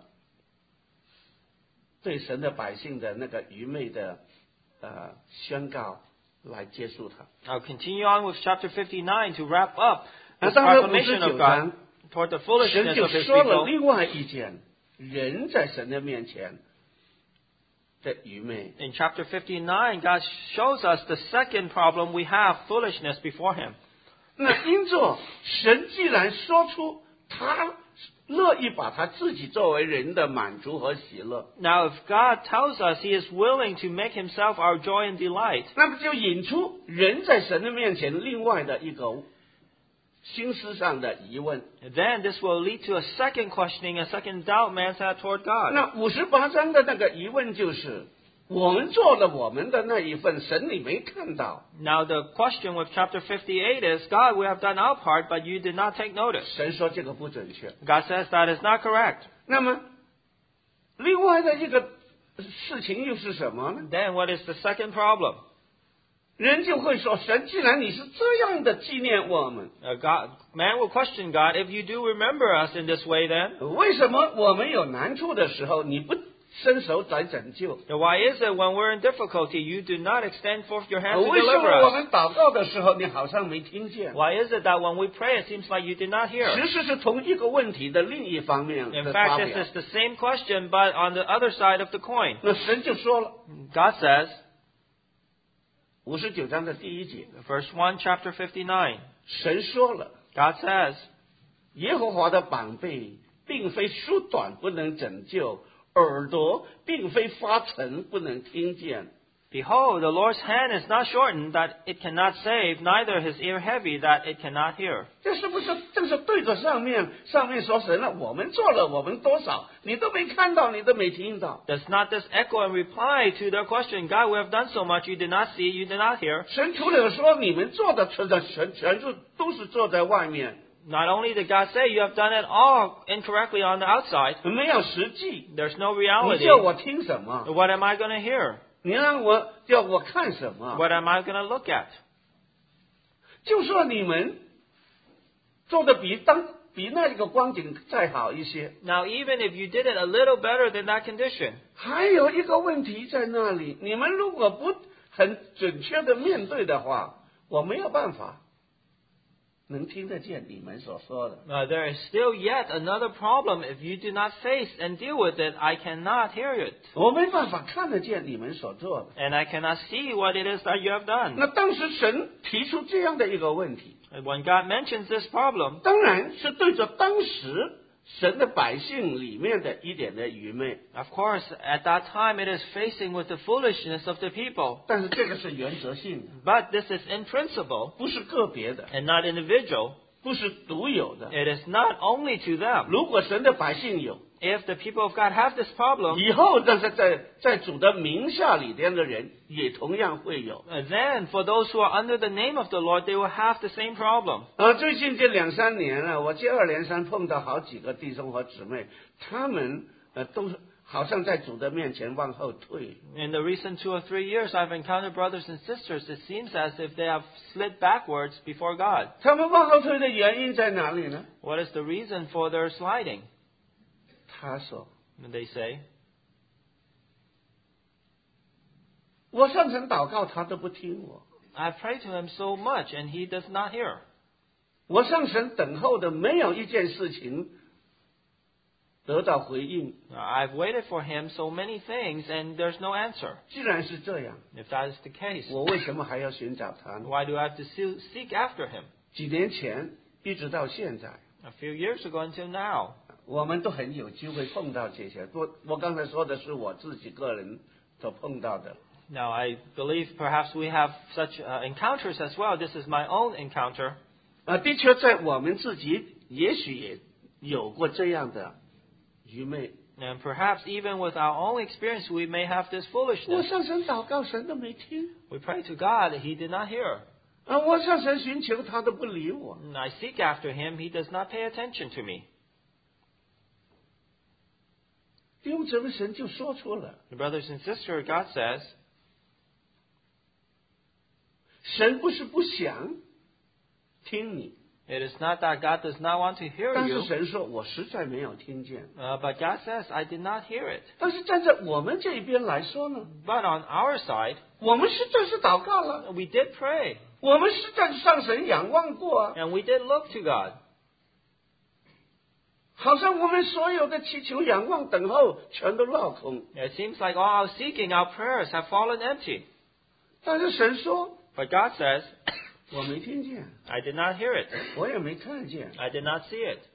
S1: 对神的百姓的那个愚昧的呃宣告来结束它。
S2: I'll continue on with chapter fifty-nine to wrap up
S1: 那
S2: this
S1: 到了五十
S2: proclamation
S1: 九
S2: of
S1: 章
S2: God，toward the
S1: 神
S2: foolishness
S1: 就
S2: of His
S1: 说了
S2: people.
S1: 另外一件人在神的面前的愚昧。
S2: In chapter fifty-nine, God shows us the second problem we have, foolishness before Him.
S1: 那因着神既然说出他乐意把他自己作为人的满足和喜乐，
S2: Now, if God tells us He is willing to make Himself our joy and delight,
S1: 那么就引出人在神的面前另外的一个心思上的疑问。
S2: then this will lead to a second questioning, a second doubt man had toward God.
S1: 那五十八章的那个疑问就是：我们做了我们的那一份，神你没看到，
S2: Now, the question with chapter fifty-eight is, God, we have done our part, but you did not take notice.
S1: 神说这个不准确。
S2: God says that is not correct.
S1: 那么另外的一个事情又是什么呢？
S2: Then what is the second problem?
S1: 人就会说：神既然你是这样的纪念我们，
S2: Uh, God, man will question God, if you do remember us in this way then,
S1: 为什么我们有难处的时候你不伸手来拯救？
S2: then why is it when we're in difficulty you do not extend forth your hand to
S1: 为什
S2: deliver
S1: 么我
S2: us?
S1: 们祷告的时候你好像没听见？
S2: Why is it that when we pray it seems like you did not hear?
S1: 其实是同一个问题的另一方面
S2: In
S1: 的发
S2: fact,
S1: 表
S2: this。is the same question, but on the other side of the coin.
S1: 那神就说了，
S2: God says,
S1: 五十九章的第一节，
S2: verse one, chapter fifty-nine,
S1: 神说了，
S2: God says,
S1: 耶和华的膀臂并非缩短不能拯救，耳朵并非发沉不能听见。
S2: Behold, the Lord's hand is not shortened that it cannot save, neither his ear heavy that it cannot hear.
S1: 这是不是正是对着上面上面说神了？我们做了我们多少，你都没看到，你都没听到。
S2: Does not this echo and reply to their question, God, we have done so much, you did not see, you did not hear?
S1: 神除了说你们做的全全全是都是坐在外面，
S2: Not only did God say you have done it all incorrectly on the outside,
S1: 没有实际。
S2: there's no
S1: 你
S2: reality.
S1: 叫我听什么？
S2: What am I going to hear?
S1: 你让我叫我看什么？
S2: What am I going to look at?
S1: 就说你们做的比当比那个光景再好一些。
S2: Now, even if you did it a little better than that condition,
S1: 还有一个问题在那里，你们如果不很准确的面对的话，我没有办法能听得见你们所说的。
S2: uh, there is still yet another problem. If you do not face and deal with it, I cannot hear it.
S1: 我没办法看得见你们所做的。
S2: And I cannot see what it is that you have done.
S1: 那当时神提出这样的一个问题，
S2: And when God mentions this problem,
S1: 当然是对着当时神的百姓里面的一点的愚昧，
S2: of course, at that time it is facing with the foolishness of the people.
S1: 但是这个是原则性的，
S2: But this is in principle
S1: 不是个别的，
S2: and not individual.
S1: 不是独有的。
S2: It is not only to them.
S1: 如果神的百姓有，
S2: If the people of God have this problem,
S1: 以后但是在在主的名下里边的人也同样会有。
S2: uh, then for those who are under the name of the Lord, they will have the same problem.
S1: 啊，最近这两三年了，我接二连三碰到好几个弟兄和姊妹，他们呃都是好像在主的面前往后退。
S2: In the recent two or three years, I've encountered brothers and sisters. It seems as if they have slid backwards before God.
S1: 他们往后退的原因在哪里呢？
S2: What is the reason for their sliding?
S1: 他说
S2: And they say,
S1: 我上神祷告他都不听我，
S2: I've prayed to him so much and he does not hear.
S1: 我上神等候的没有一件事情得到回应。
S2: I've waited for him so many things and there's no answer.
S1: 既然是这样，
S2: If that is the case,
S1: 我为什么还要寻找他呢？
S2: why do I have to see- seek after him?
S1: 几年前一直到现在，
S2: A few years ago until now,
S1: 我们都很有机会碰到这些。我我刚才说的是我自己个人所碰到的。
S2: now I believe perhaps we have such uh, encounters as well. This is my own encounter.
S1: 啊，的确在我们自己也许也有过这样的愚昧。
S2: And perhaps even with our own experience, we may have this
S1: 我
S2: foolishness.
S1: 向神祷告，神都没听；
S2: We pray to God, he did not hear.
S1: 啊，我向神寻求，他都不理我。
S2: And I seek after him, he does not pay attention to me.
S1: 弟兄姊妹，神就说出了，
S2: Brothers and sisters, God says,
S1: 神不是不想听你，
S2: it is not that God does not want to hear
S1: 但是
S2: you,
S1: 神说我实在没有听见。
S2: uh, but God says, I did not hear it.
S1: 但是站在我们这一边来说呢，
S2: But on our side,
S1: 我们实在是祷告了，
S2: we did pray,
S1: 我们实在是向神仰望过啊，
S2: and we did look to God.
S1: 好像我们所有的祈求、仰望、等候全都落空。
S2: It seems like all our seeking, our prayers have fallen empty.
S1: 但是神说
S2: But God says,
S1: 我没听见，
S2: I did not hear it.
S1: 我也没看见，
S2: I did not see it.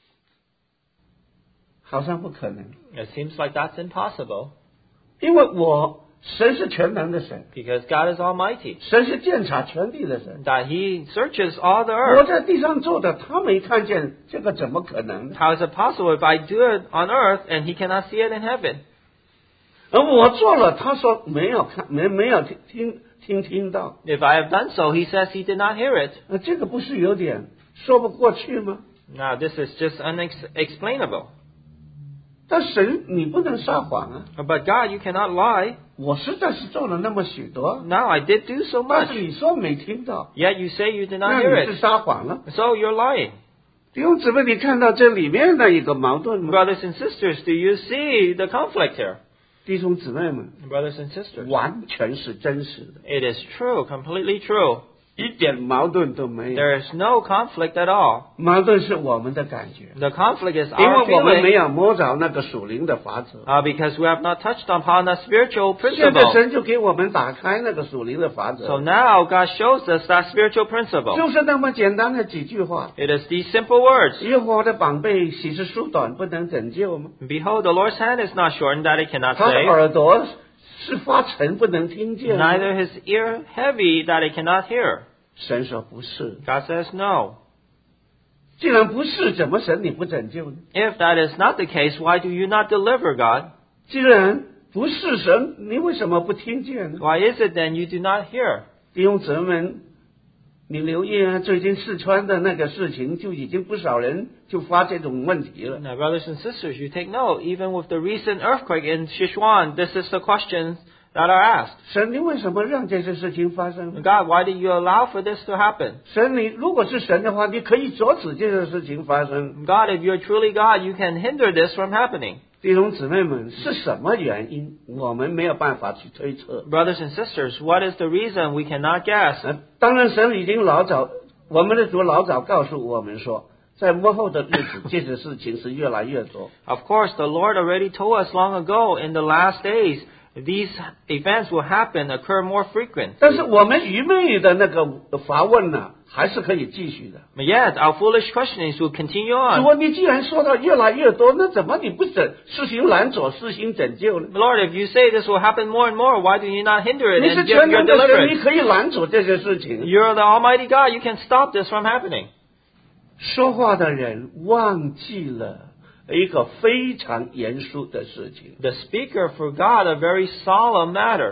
S1: 好像不可能，
S2: It seems like that's impossible
S1: 因为我神是全能的神，
S2: because God is almighty,
S1: 神是鉴察全地的神。
S2: that he searches all the
S1: 我
S2: earth.
S1: 在地上做的，他没看见，这个怎么可能？
S2: How is it possible if I do it on earth and he cannot see it in heaven?
S1: 而我做了，他说没有看，没没有听听听听到，
S2: If I have done so, he says he did not hear it.
S1: 那这个不是有点说不过去吗？
S2: Now, this is just unexplainable.
S1: 但神你不能撒谎啊！
S2: But God, you cannot lie.
S1: 我实在是做了那么许多，
S2: Now, I did do so
S1: 但
S2: much.
S1: 是你说没听到，
S2: Yet you say you did
S1: 那
S2: not hear
S1: 你是
S2: it.
S1: 撒谎了。
S2: So you're lying.
S1: 弟兄姊妹，你看到这里面的一个矛盾吗？
S2: Brothers and sisters, do you see the conflict here?
S1: 弟兄姊妹们，
S2: Brothers and sisters,
S1: 完全是真实的，
S2: it is true, completely true.
S1: 一点矛盾都没有。
S2: There is no conflict at all.
S1: 矛盾是我们的感觉，
S2: The conflict is
S1: 因
S2: our
S1: 为我们没
S2: feeling
S1: 有摸着那个属灵的法则。
S2: uh, because we have not touched upon the spiritual
S1: 现在
S2: principle.
S1: 神就给我们打开那个属灵的法
S2: So
S1: 则，
S2: now God shows us that spiritual principle.
S1: 就是那么简单的几句话。
S2: It is these simple words.
S1: 耶和华的膀臂岂是缩短不能拯救吗？
S2: Behold, the Lord's hand is not shortened that it cannot
S1: 他的
S2: save,
S1: 耳朵是发沉不能听见吗？
S2: neither his ear heavy that it cannot hear.
S1: 神说不是。
S2: God says no.
S1: 既然不是，怎么神你不拯救呢？
S2: If that is not the case, why do you not deliver, God?
S1: 既然不是神，你为什么不听见呢？
S2: Why is it then you do not hear?
S1: 弟兄姊妹们，你留意啊，最近四川的那个事情，就已经不少人就发这种问题了。
S2: Now, brothers and sisters, you take note, even with the recent earthquake in Sichuan, this is the questions that are asked.
S1: 神，你为什么让这些事情发生呢？
S2: God, why did you allow for this to happen?
S1: 神，你如果是神的话，你可以阻止这些事情发生。
S2: God, if you're truly God, you can hinder this from happening.
S1: 弟兄姊妹们，是什么原因？我们没有办法去推测。
S2: Brothers and sisters, what is the reason we cannot guess?
S1: 呃当然，神已经老早，我们的主老早告诉我们说，在末后的日子，这些事情是越来越多。
S2: Of course, the Lord already told us long ago in the last days, these events will happen, occur more frequent.
S1: 但是我们愚昧的那个发问呢，还是可以继续的。
S2: But yet, our foolish questionings will continue
S1: 主
S2: on.
S1: 啊，你既然说到越来越多，那怎么你不拯施行拦阻、施行拯救呢？
S2: Lord, if you say this will happen more and more, why do you not hinder it
S1: 你是
S2: and give
S1: 全
S2: your
S1: 能的神，你
S2: deliverance?
S1: 可以拦阻这些事情。
S2: You're the Almighty God, you can stop this from happening.
S1: 说话的人忘记了一个非常严肃的事情。
S2: The speaker forgot a very solemn matter.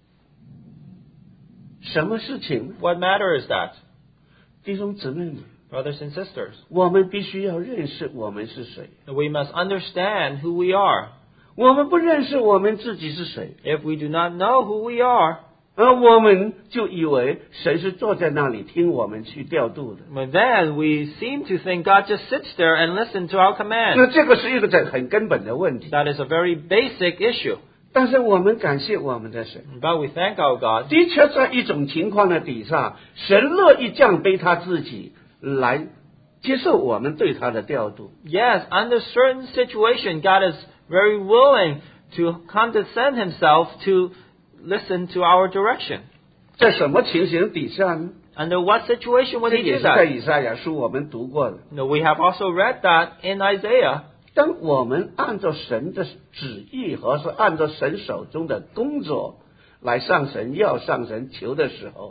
S1: 什么事情？
S2: What matter is that?
S1: 弟兄姊妹们，
S2: Brothers and sisters,
S1: 我们必须要认识我们是谁。
S2: we must understand who we are.
S1: 我们不认识我们自己是谁，
S2: if we do not know who we are,
S1: 而我们就以为神是坐在那里听我们去调度的。
S2: but then we seem to think God just sits there and listens to our
S1: 那
S2: commands.
S1: 这个是一个很根本的问题。
S2: That is a very basic issue.
S1: 但是我们感谢我们的神，
S2: But we thank our God.
S1: 的确在一种情况的底下，神乐意降卑他自己来接受我们对他的调度。
S2: Yes, under certain situation, God is very willing to condescend himself to listen to our direction.
S1: 在什么情形底下呢？
S2: Under what situation would
S1: 这
S2: he
S1: 也
S2: do
S1: 是在
S2: that?
S1: 以赛亚书我们读过的。
S2: No, we have also read that in Isaiah.
S1: 当我们按照神的旨意和是按照神手中的工作来上神要上神求的时候，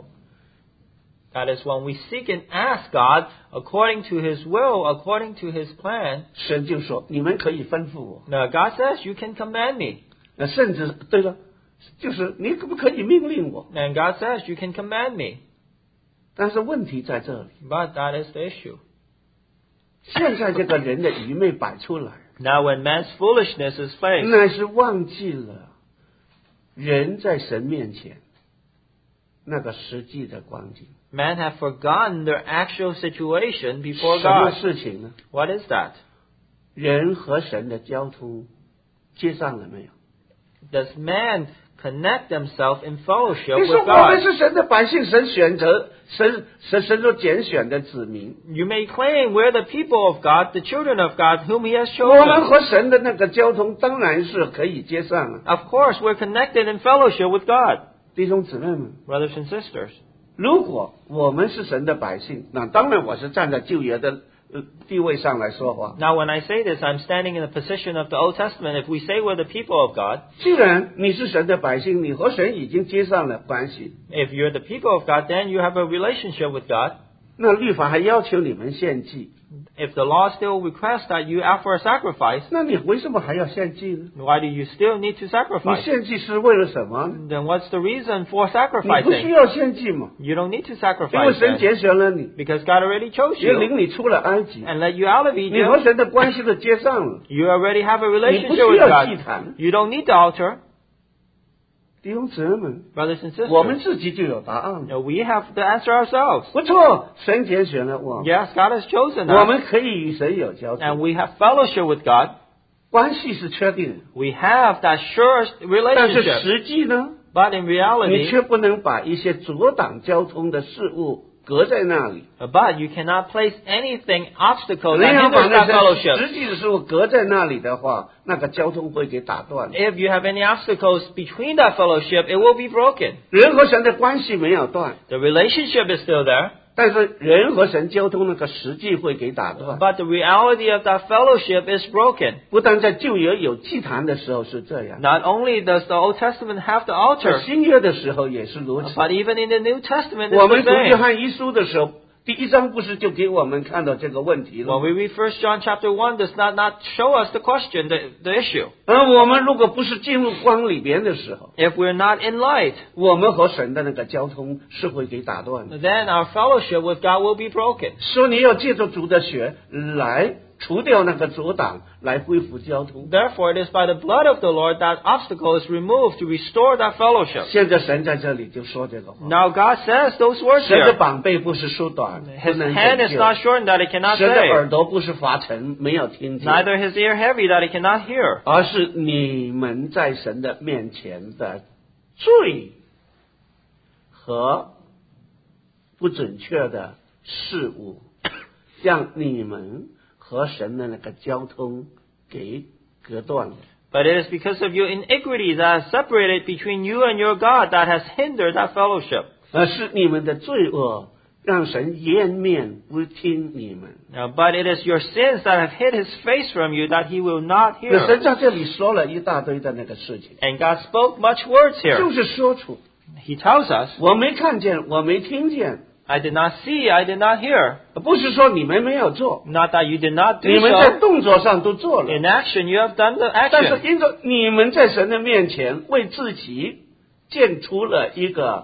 S2: That is when we seek and ask God according to his will, according to his plan.
S1: 神就说：“你们可以吩咐我。
S2: Now, God says, you can command me. ”
S1: 那甚至对了，就是你可不可以命令我？
S2: And God says, you can command me.
S1: 但是问题在这里，
S2: But that is the issue.
S1: 现在这个人的愚昧摆出来，
S2: Now, when man's foolishness is faced,
S1: 那是忘记了人在神面前那个实际的光景。
S2: man have forgotten their actual situation before
S1: 什么
S2: God.
S1: 事情呢？
S2: What is that?
S1: 人和神的交通接上了没有？
S2: Does man connect themselves in fellowship
S1: 你说
S2: with
S1: 我们
S2: God?
S1: 是神的百姓，神选择神神神所拣选的子民，
S2: You may claim we're the people of God, the children of God, whom He has
S1: 我们
S2: chosen.
S1: 和神的那个交通当然是可以接上了。
S2: Of course, we're connected in fellowship with God,
S1: 弟兄姊妹们，
S2: brothers and sisters.
S1: 如果我们是神的百姓，那当然我是站在旧约的呃地位上来说话。
S2: Now, when I say this, I'm standing in the position of the Old Testament. If we say we're the people of God,
S1: 既然你是神的百姓，你和神已经接上了关系，
S2: if you're the people of God, then you have a relationship with God.
S1: 那律法还要求你们献祭，
S2: If the law still requests that you offer a sacrifice,
S1: 那你为什么还要献祭呢？
S2: why do you still need to
S1: 你
S2: sacrifice?
S1: 献祭是为了什么呢？
S2: Then what's the reason for
S1: 你不需
S2: sacrificing?
S1: 要献祭嘛，
S2: You don't need to
S1: 因为
S2: sacrifice
S1: 神
S2: then,
S1: 拣选了你，
S2: because God already chose
S1: 也
S2: you
S1: 领你出了埃及，
S2: and let you out of
S1: 你和
S2: Egypt.
S1: 神的关系都接上了，
S2: You already have a
S1: 你不需
S2: relationship with
S1: 要祭
S2: God.
S1: 坛。
S2: You don't need the altar,
S1: 弟兄姊妹们，
S2: brothers and
S1: 我们
S2: sisters.
S1: 自己就有答案了。
S2: No, we have the answer ourselves.
S1: 不错，神拣选了我，
S2: Yes, God has chosen
S1: 我
S2: us,
S1: 们可以与神有交
S2: and
S1: 通，
S2: we have fellowship with God.
S1: 关系是确定的，
S2: We have that sure
S1: 但是
S2: relationship.
S1: 实际呢，
S2: But in
S1: 你
S2: reality,
S1: 却不能把一些阻挡交通的事物隔在那里。
S2: but you cannot place anything obstacle
S1: 你
S2: that
S1: 要把
S2: hinders
S1: 那
S2: that
S1: 些
S2: fellowship.
S1: 实际的事物隔在那里的话，那个交通会给打断。
S2: If you have any obstacles between that fellowship, it will be broken.
S1: 人和神的关系没有断，
S2: The relationship is still there,
S1: 但是人和神交通那个实际会给打断。
S2: but the reality of that fellowship is broken.
S1: 不但在旧约有祭坛的时候是这样，
S2: Not only does the Old Testament have the
S1: 在
S2: altar,
S1: 新约的时候也是如此。
S2: but even in the New Testament,
S1: 我
S2: it's
S1: 们
S2: the
S1: 读约
S2: same.
S1: 翰一书的时候，第一章不是就给我们看到这个问题了
S2: When
S1: 吗？
S2: we read First John chapter one, does not, not show us the question, the, the issue.
S1: 而我们如果不是进入光里边的时候，
S2: If we're not in light,
S1: 我们和神的那个交通是会给打断的。
S2: then our fellowship with God will be broken.
S1: 所以你要借着主的血来除掉那个阻挡，来恢复交通。
S2: Therefore, it is by the blood of the Lord that obstacle is removed to restore that fellowship.
S1: 现在神在这里就说这个话，
S2: Now God says those words
S1: 神的
S2: here.
S1: 膀臂不是缩短，不
S2: His
S1: 能
S2: hand
S1: 拯
S2: is
S1: 救；
S2: not shortened that it cannot
S1: 神的耳
S2: save,
S1: 朵不是发沉，没有听见，
S2: neither his ear heavy that he cannot hear.
S1: 而是你们在神的面前的罪和不准确的事物，让你们和神的那个交通给隔断了。
S2: But it is because of your iniquity that has separated between you and your God that has hindered that fellowship.
S1: 而是你们的罪恶让神颜面不听你们。
S2: Now, but it is your sins that have hid his face from you that he will not
S1: 那
S2: hear.
S1: 神在这里说了一大堆的那个事情，
S2: And God spoke much words
S1: 就
S2: here.
S1: 是说出
S2: He tells us,
S1: 我没看见，我没听见，
S2: I did not see, I did not hear.
S1: 不是说你们没有做，
S2: Not that you did not do
S1: 你们在
S2: so.
S1: 动作上都做了，
S2: In action, you have done the
S1: 但是
S2: action.
S1: 因着你们在神的面前为自己建出了一个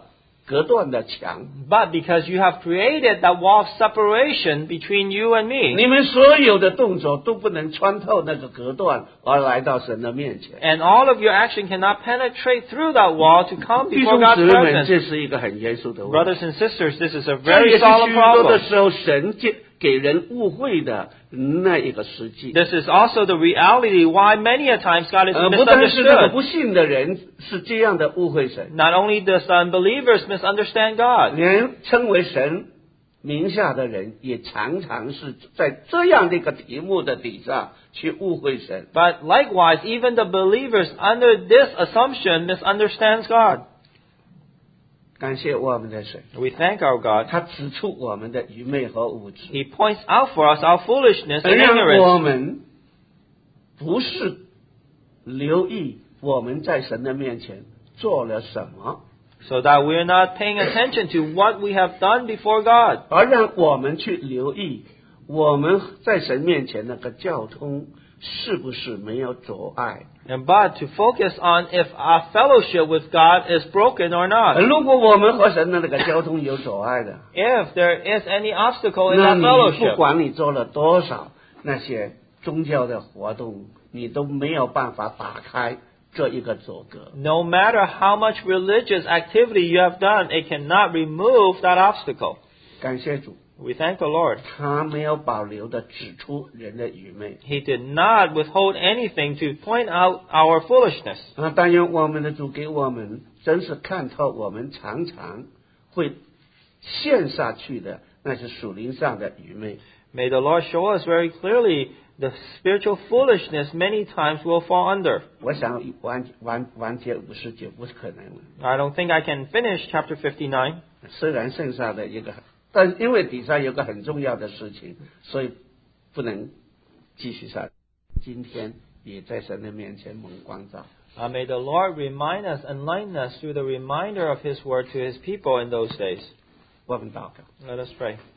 S1: 隔断的墙。
S2: but because you have created that wall of separation between you and me.
S1: 你们所有的动作都不能穿透那个隔断而来到神的面前。
S2: And all of your action cannot penetrate through that wall to come
S1: 弟
S2: before
S1: 兄
S2: God's
S1: 姊妹们，
S2: presence.
S1: 这是一个很严肃的问题。
S2: Brothers and sisters, this is a
S1: 这
S2: very
S1: 也是
S2: solemn
S1: 许多的
S2: problem.
S1: 时候神给给人误会的那一个实际。
S2: This is also the reality why many a times God is
S1: 呃，不但是那个
S2: misunderstood.
S1: 不信的人是这样的误会神，
S2: Not only does unbelievers misunderstand God,
S1: 连称为神名下的人也常常是在这样的一个题目的底下去误会神。
S2: but likewise, even the believers under this assumption misunderstands God.
S1: 感谢我们的神，
S2: We thank our God.
S1: 他指出我们的愚昧和无知，
S2: He points out for us our foolishness and
S1: 让
S2: ignorance.
S1: 我们不是留意我们在神的面前做了什么，
S2: So that we are not paying attention to what we have done before God,
S1: 而让我们去留意我们在神面前那个交通是不是没有阻碍。
S2: and but to focus on if our fellowship with God is broken or not.
S1: 如果我们和神的那个交通有阻碍的，
S2: If there is any obstacle in
S1: 那
S2: that
S1: 你不
S2: fellowship,
S1: 管你做了多少那些宗教的活动，你都没有办法打开这一个阻隔。
S2: no matter how much religious activity you have done, it cannot remove that obstacle.
S1: 感谢主，
S2: We thank the Lord.
S1: 他没有保留的指出人的愚昧。
S2: He did not withhold anything to point out our foolishness.
S1: 啊，但愿我们的主给我们真是看透我们常常会陷下去的那些属灵上的愚昧。
S2: May the Lord show us very clearly the spiritual foolishness many times we'll fall under.
S1: 我想完完完结五十节不是可能的，
S2: I don't think I can finish chapter fifty-nine.
S1: 虽然剩下的一个，但因为底下有个很重要的事情，所以不能继续下去。今天也在神的面前蒙光照。
S2: Uh, may the Lord remind us, enlighten us through the reminder of His word to His people in those days.
S1: 我们祷告。
S2: Let us pray.